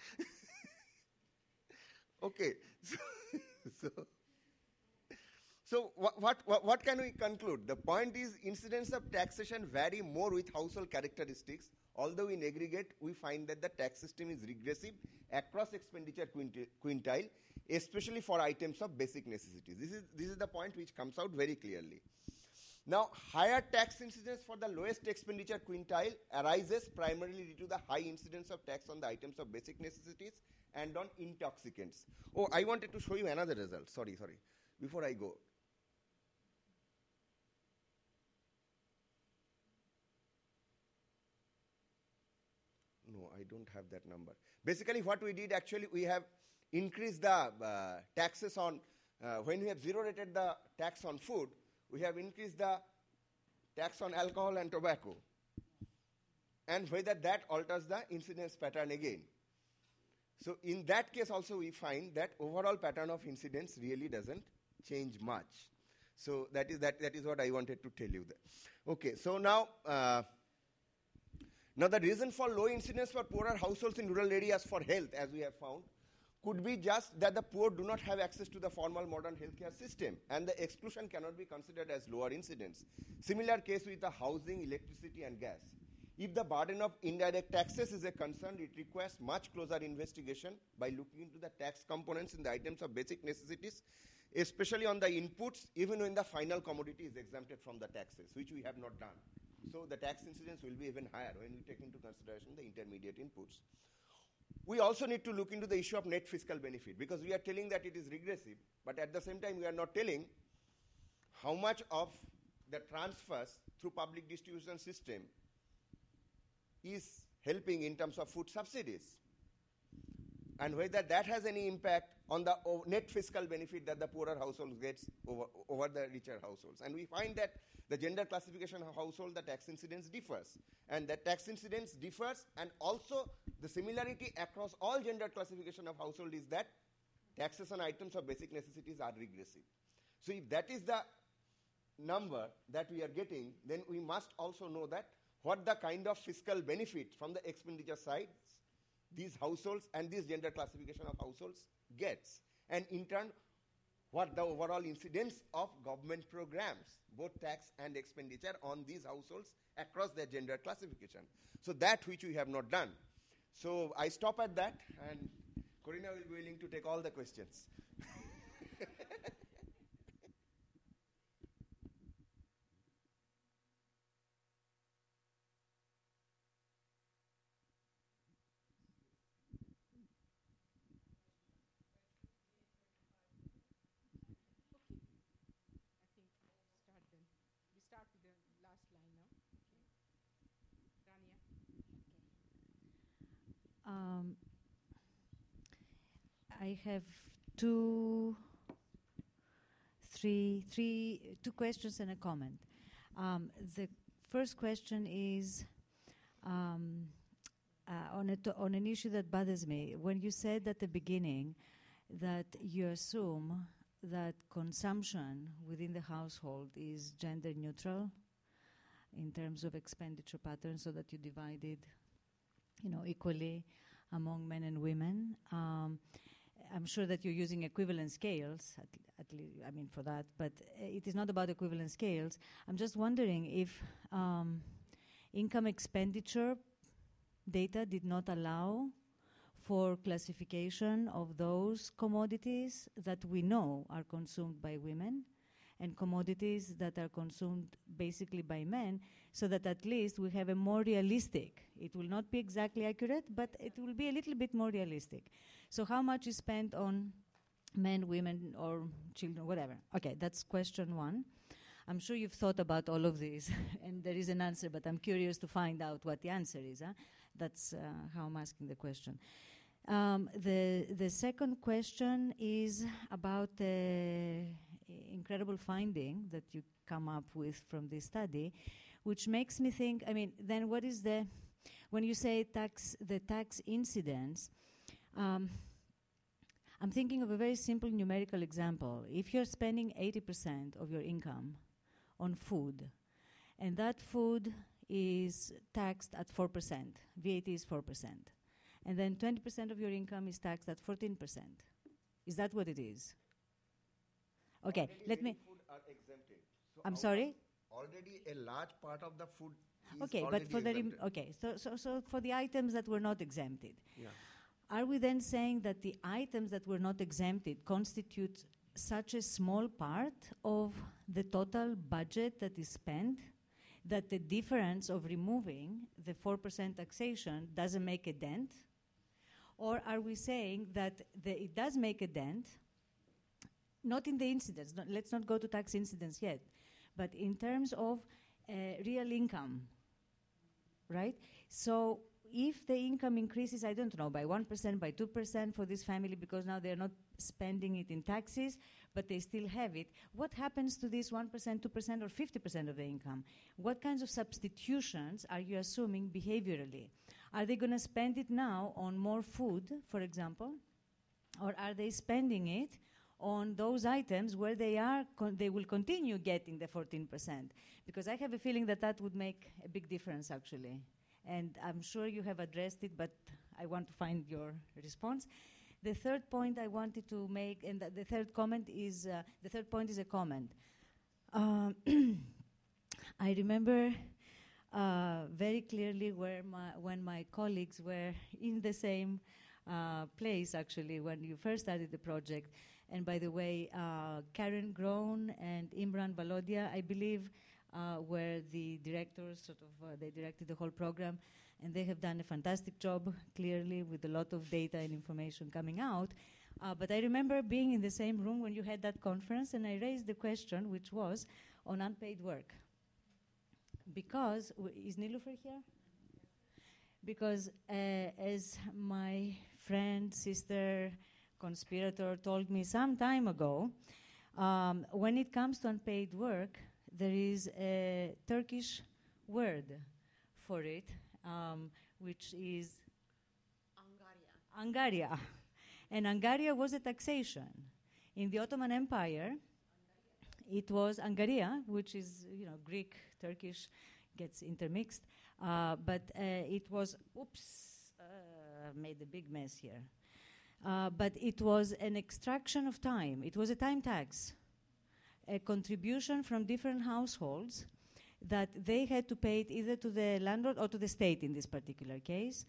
Okay, So what can we conclude? The point is incidence of taxation vary more with household characteristics, although in aggregate we find that the tax system is regressive across expenditure quintile, especially for items of basic necessities. This is the point which comes out very clearly. Now, higher tax incidence for the lowest expenditure quintile arises primarily due to the high incidence of tax on the items of basic necessities and on intoxicants. Oh, I wanted to show you another result. Sorry. Before I go. No, I don't have that number. Basically, what we did actually, we have increased the taxes on, when we have zero rated the tax on food, we have increased the tax on alcohol and tobacco. And whether that alters the incidence pattern again. So in that case also we find that overall pattern of incidence really doesn't change much. So that is what I wanted to tell you there. Okay, so now the reason for low incidence for poorer households in rural areas for health, as we have found, could be just that the poor do not have access to the formal modern healthcare system, and the exclusion cannot be considered as lower incidence. Similar case with the housing, electricity, and gas. If the burden of indirect taxes is a concern, it requires much closer investigation by looking into the tax components in the items of basic necessities, especially on the inputs, even when the final commodity is exempted from the taxes, which we have not done. So the tax incidence will be even higher when we take into consideration the intermediate inputs. We also need to look into the issue of net fiscal benefit, because we are telling that it is regressive, but at the same time we are not telling how much of the transfers through public distribution system is helping in terms of food subsidies, and whether that has any impact on the net fiscal benefit that the poorer households gets over the richer households. And we find that the gender classification of household, the tax incidence differs. And that tax incidence differs, and also the similarity across all gender classification of household is that taxes on items of basic necessities are regressive. So if that is the number that we are getting, then we must also know that what the kind of fiscal benefit from the expenditure side these households and this gender classification of households gets, and in turn what the overall incidence of government programs, both tax and expenditure, on these households across their gender classification. So that which we have not done. So I stop at that, and Corina will be willing to take all the questions. Start with the last line now. Okay. Rania. I have two questions and a comment. The first question is on an issue that bothers me. When you said at the beginning that you assume that consumption within the household is gender neutral in terms of expenditure patterns, so that you divide it, equally among men and women. I'm sure that you're using equivalent scales, at least, for that, but it is not about equivalent scales. I'm just wondering if income expenditure data did not allow for classification of those commodities that we know are consumed by women and commodities that are consumed basically by men, so that at least we have a more realistic, it will not be exactly accurate, but it will be a little bit more realistic. So how much is spent on men, women, or children, whatever? Okay, that's question one. I'm sure you've thought about all of this, and there is an answer, but I'm curious to find out what the answer is. That's how I'm asking the question. The second question is about the incredible finding that you come up with from this study, which makes me think, then what is when you say the tax incidence, I'm thinking of a very simple numerical example. If you're spending 80% of your income on food, and that food is taxed at 4%, VAT is 4%, and then 20% of your income is taxed at 14%. Is that what it is? Okay, let me... are exempted. So I'm out sorry? of already a large part of the food is Okay, but already for the exempted. so for the items that were not exempted, Yeah. are we then saying that the items that were not exempted constitute such a small part of the total budget that is spent that the difference of removing the 4% taxation doesn't make a dent? Or are we saying that it does make a dent, not in the incidence, let's not go to tax incidence yet, but in terms of real income, right? So if the income increases, I don't know, by 1%, by 2% for this family, because now they're not spending it in taxes, but they still have it, what happens to this 1%, 2%, or 50% of the income? What kinds of substitutions are you assuming behaviorally? Are they going to spend it now on more food, for example? Or are they spending it on those items where they will continue getting the 14%? Because I have a feeling that that would make a big difference, actually. And I'm sure you have addressed it, but I want to find your response. The third point I wanted to make, and the third point is a comment. I remember very clearly when my colleagues were in the same place, actually, when you first started the project. And by the way, Karen Groen and Imran Valodia, I believe, were the directors, they directed the whole program, and they have done a fantastic job, clearly, with a lot of data and information coming out. But I remember being in the same room when you had that conference, and I raised the question, which was on unpaid work. Because, is Nilufer here? Because as my friend, sister, conspirator told me some time ago, when it comes to unpaid work, there is a Turkish word for it, which is Angaria. And Angaria was a taxation. In the Ottoman Empire, it was Angaria, which is, Greek, Turkish, gets intermixed. But it was, made a big mess here. But it was an extraction of time. It was a time tax, a contribution from different households that they had to pay it either to the landlord or to the state in this particular case.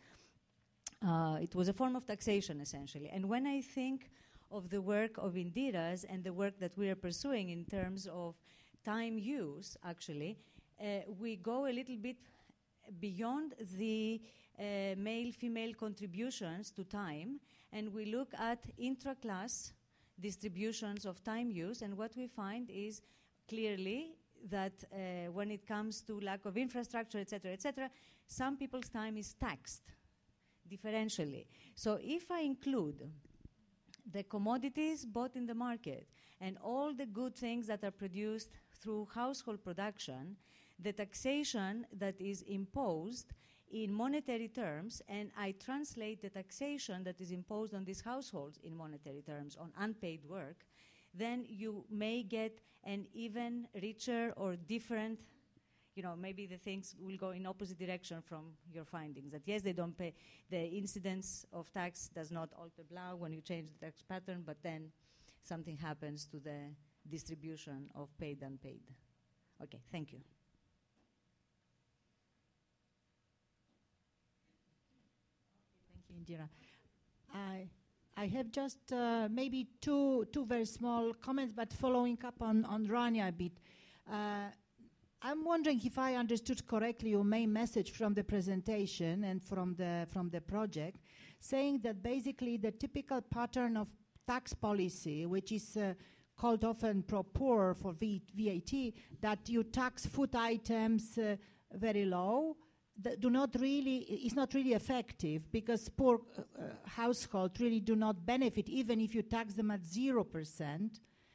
It was a form of taxation, essentially. And when I think of the work of Indiras and the work that we are pursuing in terms of time use, actually, we go a little bit beyond the male-female contributions to time, and we look at intra-class distributions of time use, and what we find is clearly that when it comes to lack of infrastructure, et cetera, some people's time is taxed differentially. So if I include the commodities bought in the market and all the good things that are produced through household production, the taxation that is imposed in monetary terms, and I translate the taxation that is imposed on these households in monetary terms on unpaid work, then you may get an even richer or different, maybe the things will go in opposite direction from your findings. That yes, they don't pay, the incidence of tax does not alter blah when you change the tax pattern, but then something happens to the distribution of paid, unpaid. Okay, thank you. Thank you, Indira. I have just maybe two very small comments, but following up on Rania a bit. I'm wondering if I understood correctly your main message from the presentation and from the project, saying that basically the typical pattern of tax policy, which is called often pro-poor for VAT, that you tax food items very low, that is not really effective, because poor households really do not benefit even if you tax them at 0%,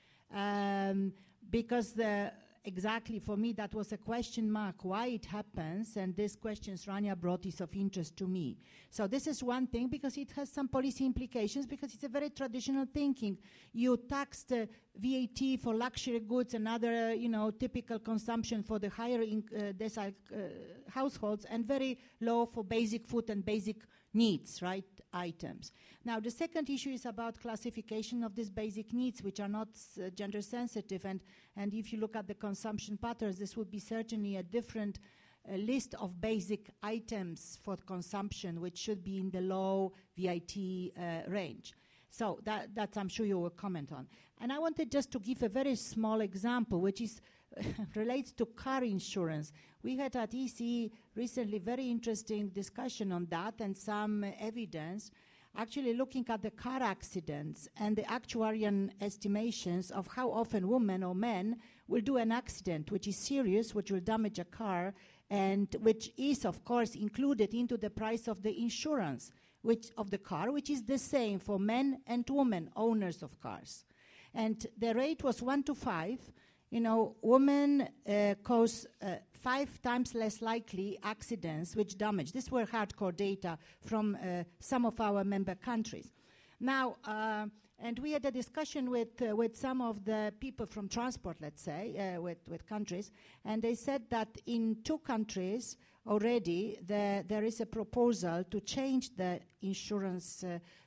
because exactly for me that was a question mark why it happens, and this questions Rania brought is of interest to me. So this is one thing, because it has some policy implications, because it's a very traditional thinking. You tax the VAT for luxury goods and other typical consumption for the higher decile households, and very low for basic food and basic needs, right, items. Now, the second issue is about classification of these basic needs, which are not gender sensitive. And if you look at the consumption patterns, this would be certainly a different list of basic items for consumption, which should be in the low VIT range. So that I'm sure you will comment on. And I wanted just to give a very small example, which is relates to car insurance. We had at EC recently very interesting discussion on that and some evidence actually looking at the car accidents and the actuarial estimations of how often women or men will do an accident which is serious, which will damage a car, and which is, of course, included into the price of the insurance of the car, which is the same for men and women owners of cars. And the rate was 1 to 5. You know, women cause 5 times less likely accidents which damage. These were hardcore data from some of our member countries. Now, and we had a discussion with some of the people from transport, let's say, with countries, and they said that in 2 countries already there is a proposal to change the insurance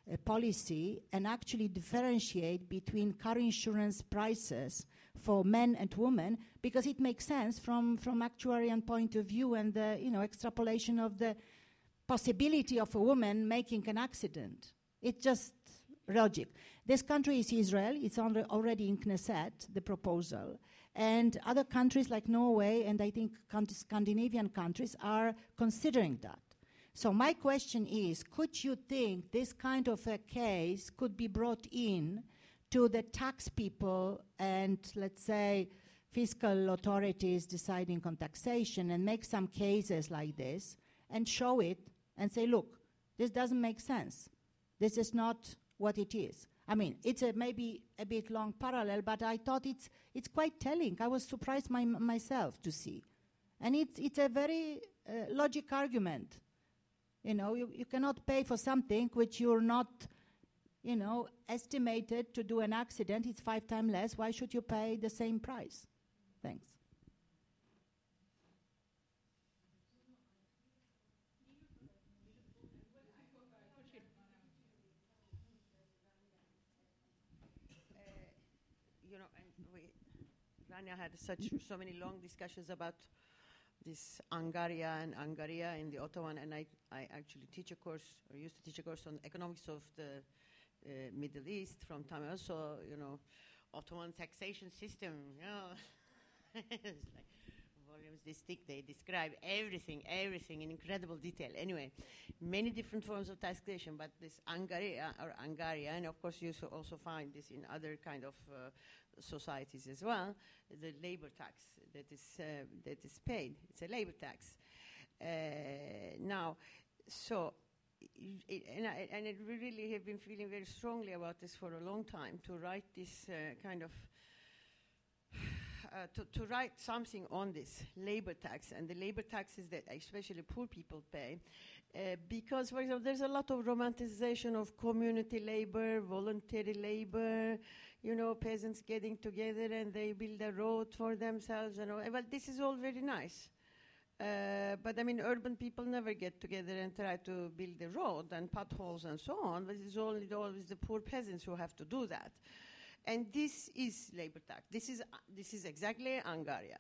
policy and actually differentiate between car insurance prices for men and women, because it makes sense from actuarial point of view and the extrapolation of the possibility of a woman making an accident. It's just logic. This country is Israel. It's already in Knesset, the proposal. And other countries like Norway and I think Scandinavian countries are considering that. So my question is, could you think this kind of a case could be brought in to the tax people and, let's say, fiscal authorities deciding on taxation and make some cases like this and show it and say, look, this doesn't make sense. This is not what it is. I mean, it's maybe a bit long parallel, but I thought it's quite telling. I was surprised myself to see. And it's a very logic argument. You know, you cannot pay for something which you're not, estimated to do an accident. It's 5 times less. Why should you pay the same price? Thanks. Rania had so many long discussions about this Angaria and Angaria in the Ottoman, and I actually teach a course, or used to teach a course on economics of the Middle East from time also, Ottoman taxation system, it's like volumes they describe everything in incredible detail. Anyway, many different forms of taxation, but this Angaria or Angaria, and of course you also find this in other kind of societies as well, the labor tax that is paid. It's a labor tax. Now, so, and I really have been feeling very strongly about this for a long time, to write this kind of, to write something on this labor tax and the labor taxes that especially poor people pay. Because, for example, there's a lot of romanticization of community labor, voluntary labor, peasants getting together and they build a road for themselves. Well, this is all very nice. But I mean, urban people never get together and try to build a road and potholes and so on. But it's always the poor peasants who have to do that. And this is labor tax. This is exactly Angaria.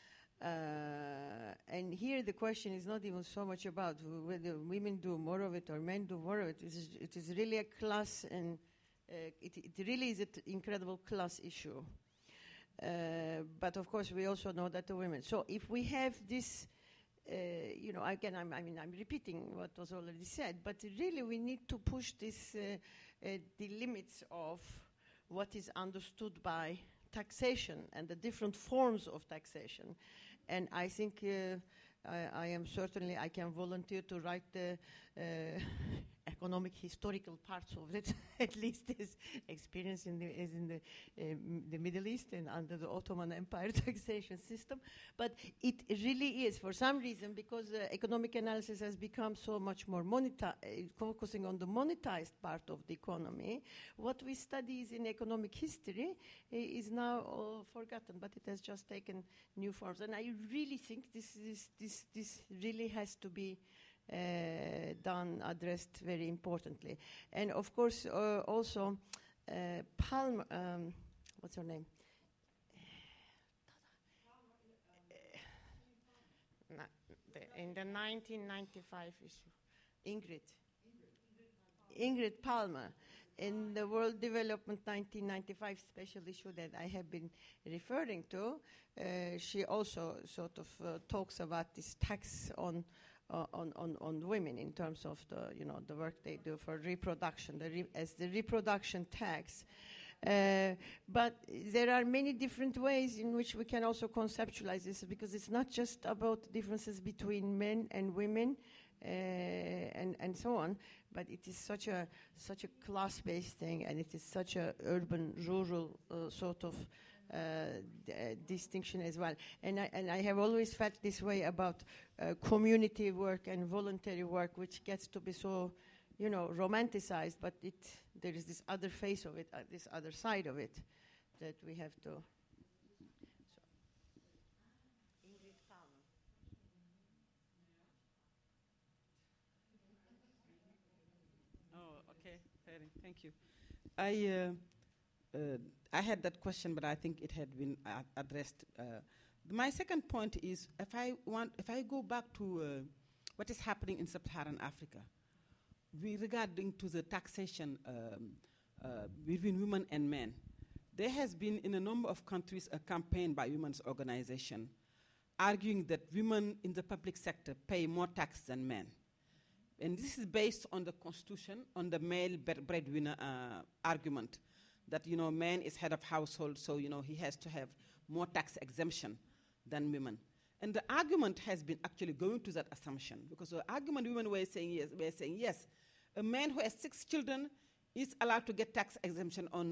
And here the question is not even so much about whether women do more of it or men do more of it. It is really a class, and it really is an incredible class issue. But of course, we also know that the women. So if we have this, again, I'm repeating what was already said, but really we need to push this, the limits of what is understood by taxation and the different forms of taxation. And I think I can volunteer to write the economic historical parts of it, at least as experience in the Middle East and under the Ottoman Empire taxation system. But it really is, for some reason, because economic analysis has become so much more focusing on the monetized part of the economy, what we study in economic history is now all forgotten, but it has just taken new forms. And I really think this really has to be done, addressed very importantly. And of course, also Palm, what's her name? In the 1995 issue, Ingrid Palmer, in the World Development 1995 special issue that I have been referring to, she also sort of talks about this tax on women in terms of the work they do for reproduction, as the reproduction tax. But there are many different ways in which we can also conceptualize this, because it's not just about differences between men and women and so on, but it is such a class-based thing, and it is such a urban-rural sort of distinction as well. And I have always felt this way about community work and voluntary work, which gets to be so, romanticized, but there is this other face of it, this other side of it, that we have to. Ingrid Palmer. Oh, okay, thank you. I had that question, but I think it had been addressed. My second point is, if I go back to what is happening in sub-Saharan Africa, regarding to the taxation between women and men, there has been in a number of countries a campaign by women's organizations arguing that women in the public sector pay more tax than men. And this is based on the constitution, on the male breadwinner argument, that, man is head of household, so, he has to have more tax exemption than women. And the argument has been actually going to that assumption, because the argument women were saying yes, a man who has 6 children is allowed to get tax exemption on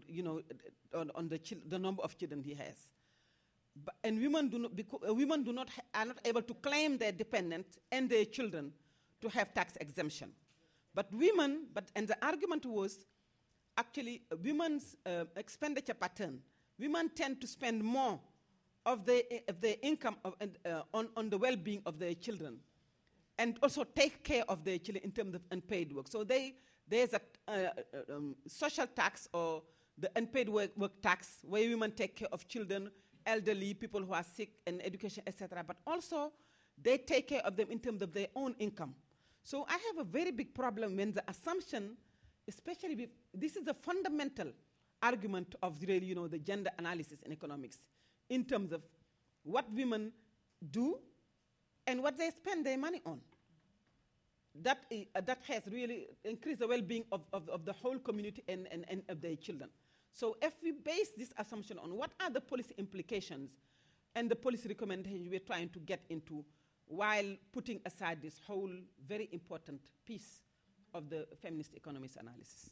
the number of children he has. And women are not able to claim their dependents and their children to have tax exemption. And the argument was actually women's expenditure pattern. Women tend to spend more of their income on the well-being of their children, and also take care of their children in terms of unpaid work. So there's a social tax, or the unpaid work tax, where women take care of children, elderly, people who are sick, and education, etc. But also they take care of them in terms of their own income. So I have a very big problem when the assumption, especially this is a fundamental argument of really, the gender analysis in economics, in terms of what women do and what they spend their money on. That has really increased the well-being of the whole community and of their children. So if we base this assumption on what are the policy implications and the policy recommendations we're trying to get into, while putting aside this whole very important piece of the feminist economics analysis.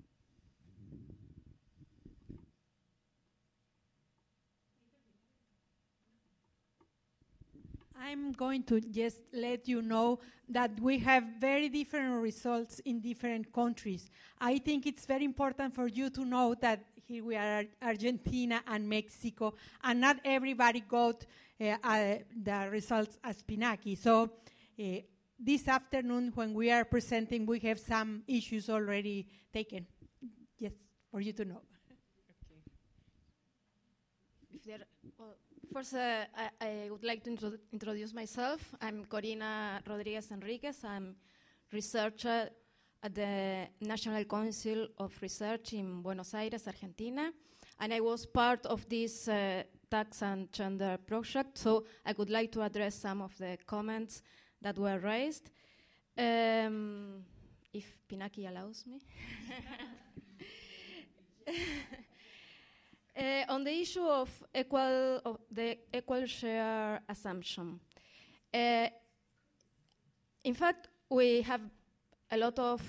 I'm going to just let you know that we have very different results in different countries. I think it's very important for you to know that here we are Argentina and Mexico, and not everybody got the results as Pinaki. So this afternoon when we are presenting, we have some issues already taken. Yes, for you to know. Okay. First, I would like to introduce myself. I'm Corina Rodriguez Enriquez. I'm researcher at the National Council of Research in Buenos Aires, Argentina. And I was part of this tax and gender project, so I would like to address some of the comments that were raised. If Pinaki allows me. On the issue of the equal share assumption. In fact, we have a lot of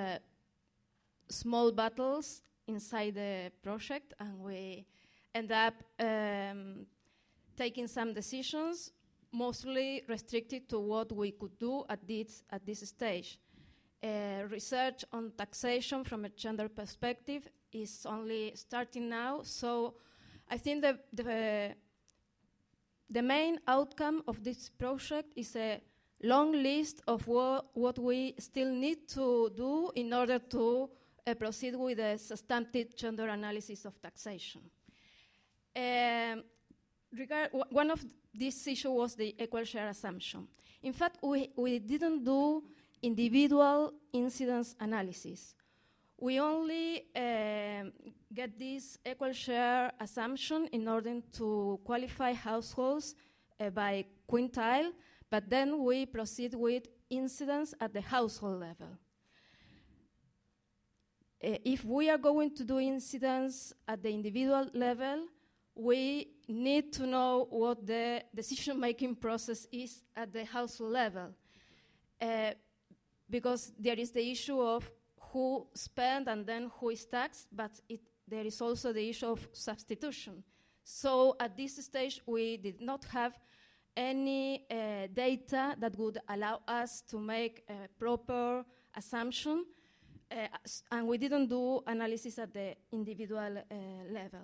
small battles inside the project, and we end up taking some decisions, mostly restricted to what we could do at this stage. Research on taxation from a gender perspective is only starting now, so I think the main outcome of this project is a long list of what we still need to do in order to proceed with the substantive gender analysis of taxation. One of these issues was the equal share assumption. In fact, we didn't do individual incidence analysis. We only get this equal share assumption in order to qualify households by quintile, but then we proceed with incidence at the household level. If we are going to do incidence at the individual level, we need to know what the decision-making process is at the household level. Because there is the issue of who spend and then who is taxed, but there is also the issue of substitution. So at this stage, we did not have any data that would allow us to make a proper assumption, and we didn't do analysis at the individual level.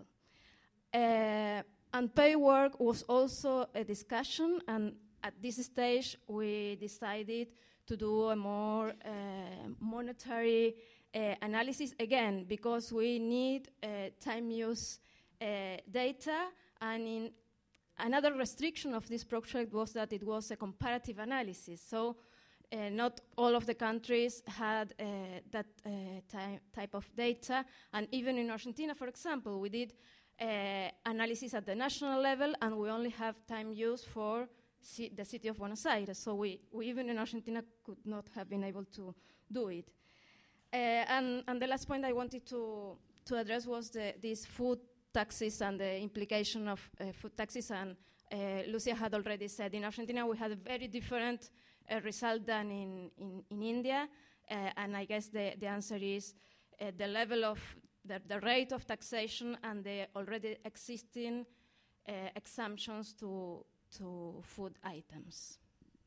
Unpaid work was also a discussion, and at this stage, we decided to do a more monetary analysis, again, because we need time use data, and another restriction of this project was that it was a comparative analysis. So not all of the countries had that type of data, and even in Argentina, for example, we did analysis at the national level, and we only have time use for the city of Buenos Aires. So we even in Argentina could not have been able to do it. And the last point I wanted to address was these food taxes and the implication of food taxes. And Lucia had already said in Argentina we had a very different result than in India. And I guess the answer is the level of the rate of taxation and the already existing exemptions to food items.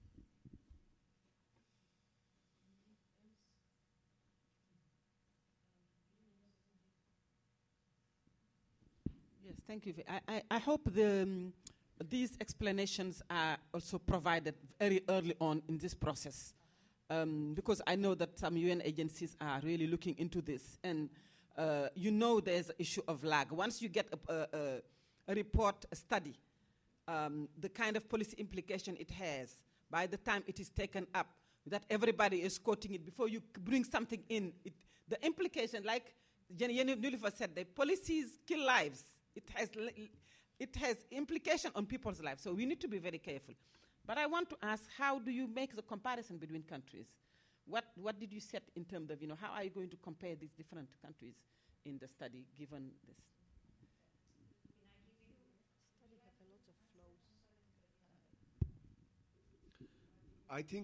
Yes, thank you. I hope these explanations are also provided very early on in this process, because I know that some UN agencies are really looking into this, and there's an issue of lag. Once you get a report, a study, the kind of policy implication it has, by the time it is taken up, that everybody is quoting it, before you bring something in, the implication, like Jenny Nulifer said, the policies kill lives. It has implication on people's lives, so we need to be very careful. But I want to ask, how do you make the comparison between countries? What did you set in terms of, how are you going to compare these different countries in the study, given this? I think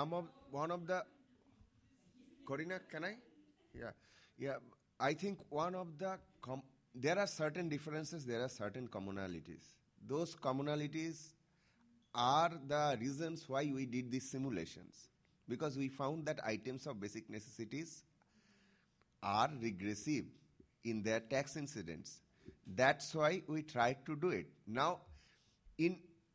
Corina, can I? Yeah. I think one of the, there are certain differences, there are certain commonalities. Those commonalities are the reasons why we did these simulations. Because we found that items of basic necessities are regressive in their tax incidence. That's why we tried to do it. Now, in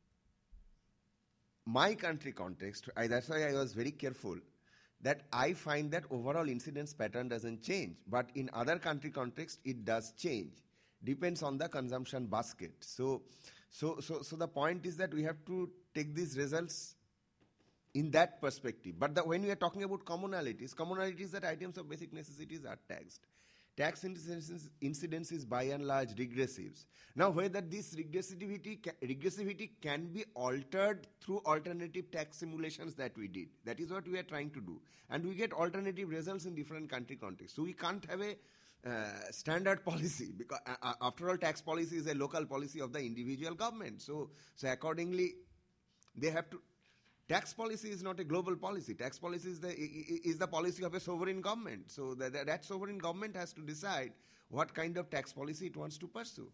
my country context, that's why I was very careful that I find that overall incidence pattern doesn't change. But in other country context, it does change. Depends on the consumption basket. So the point is that we have to take these results in that perspective. But when we are talking about commonalities that items of basic necessities are taxed. Tax incidence is by and large regressives. Now, whether this regressivity can be altered through alternative tax simulations that we did. That is what we are trying to do. And we get alternative results in different country contexts. So we can't have a standard policy, because after all, tax policy is a local policy of the individual government. So accordingly, they have to. Tax policy is not a global policy. Tax policy is the policy of a sovereign government. So that sovereign government has to decide what kind of tax policy it wants to pursue.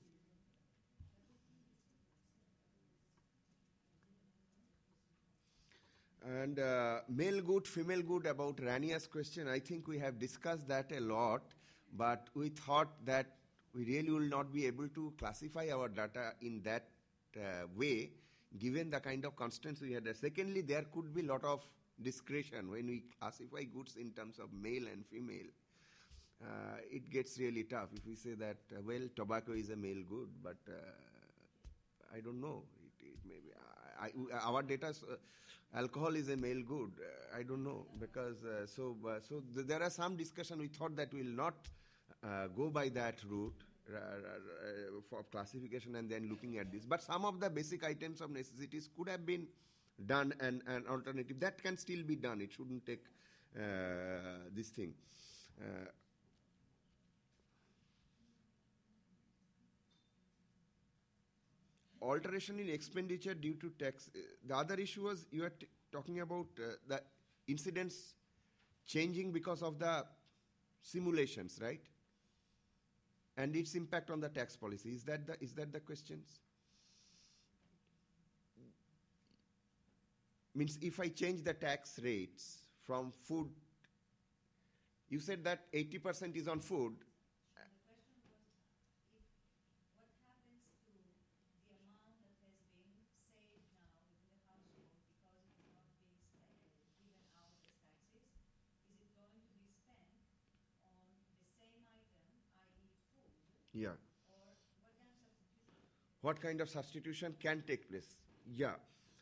And male good, female good, about Rania's question, I think we have discussed that a lot, but we thought that we really will not be able to classify our data in that way given the kind of constraints we had. Secondly, there could be a lot of discretion when we classify goods in terms of male and female. It gets really tough if we say that, well, tobacco is a male good, but I don't know. It may be. Our data, alcohol is a male good. I don't know, because there are some discussion. We thought that we will not go by that route for classification and then looking at this. But some of the basic items of necessities could have been done, and an alternative that can still be done. It shouldn't take this thing. Alteration in expenditure due to tax. The other issue was you are talking about the incidents changing because of the simulations, right? And its impact on the tax policy. Is that the questions? Means if I change the tax rates from food, you said that 80% is on food. Yeah. What kind of substitution can take place? Yeah.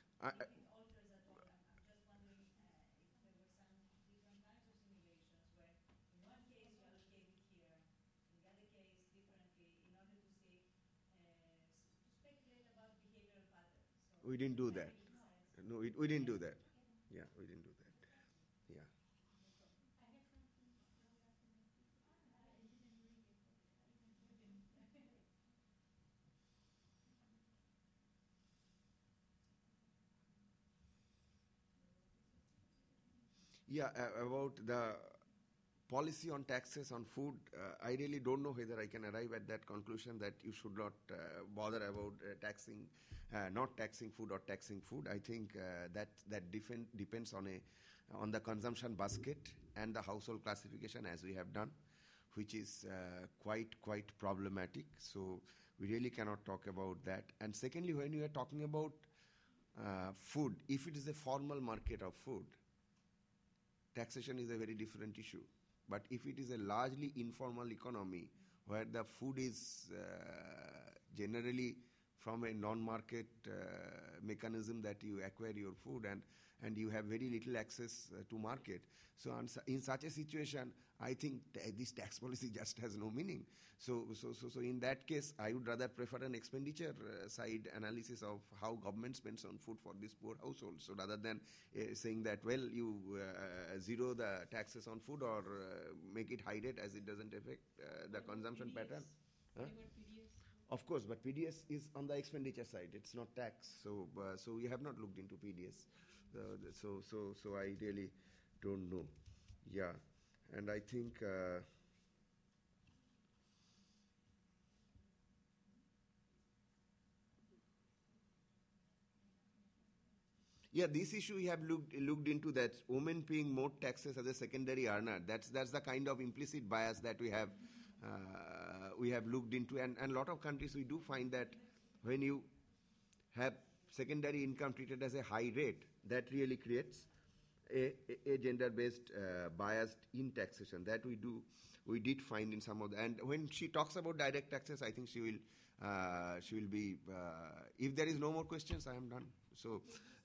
We didn't do that. No, we didn't do that. Yeah, we didn't do that. Yeah. Yeah, about the policy on taxes on food, I really don't know whether I can arrive at that conclusion that you should not bother about not taxing food or taxing food. I think that depends on the consumption basket and the household classification, as we have done, which is quite problematic. So we really cannot talk about that. And secondly, when you are talking about food, if it is a formal market of food, taxation is a very different issue. But if it is a largely informal economy where the food is generally from a non-market mechanism that you acquire your food, and you have very little access to market. So in such a situation, I think this tax policy just has no meaning. So in that case, I would rather prefer an expenditure side analysis of how government spends on food for this poor household. So rather than saying that, well, you zero the taxes on food or make it high rate as it doesn't affect the consumption pattern. Huh? Of course, but PDS is on the expenditure side. It's not tax. So we have not looked into PDS. So I really don't know. Yeah, and I think this issue we have looked into, that women paying more taxes as a secondary earner. That's the kind of implicit bias that we have looked into, and a lot of countries we do find that when you have secondary income treated as a high rate, that really creates a gender-based bias in taxation. That we did find in some of the, and when she talks about direct taxes, I think she will be. If there is no more questions, I am done. So.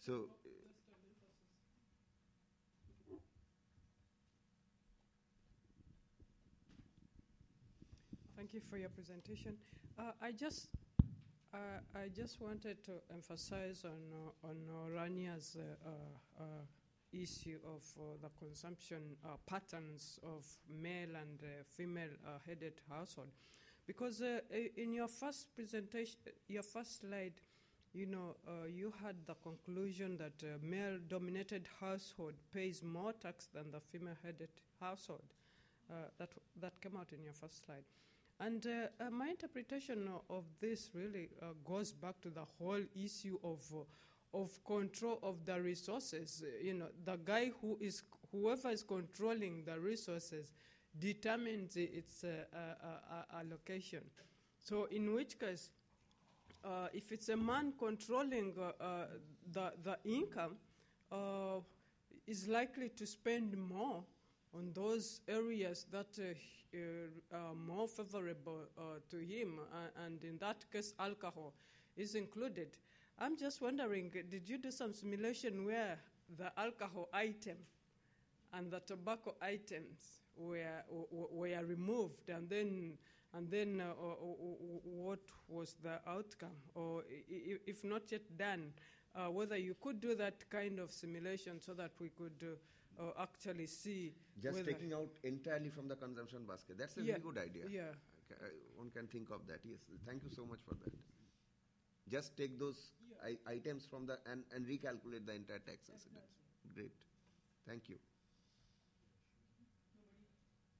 Thank you for your presentation. I just wanted to emphasize on Rania's issue of the consumption patterns of male and female headed household, because in your first presentation, your first slide, you had the conclusion that male-dominated household pays more tax than the female-headed household. That came out in your first slide. And my interpretation of this really goes back to the whole issue of control of the resources. The guy whoever is controlling the resources determines its allocation. So in which case, if it's a man controlling the income, is likely to spend more on those areas that are more favorable to him, and in that case, alcohol is included. I'm just wondering, did you do some simulation where the alcohol item and the tobacco items were removed, and then what was the outcome? Or if not yet done, whether you could do that kind of simulation so that we could actually see. Just taking out entirely from the consumption basket. That's a very good idea. Yeah. One can think of that. Yes. Thank you so much for that. Just take those items from the and recalculate the entire tax incidence. Great. Thank you.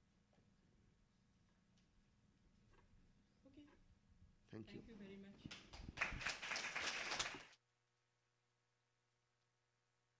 Okay. Thank you. Thank you very much.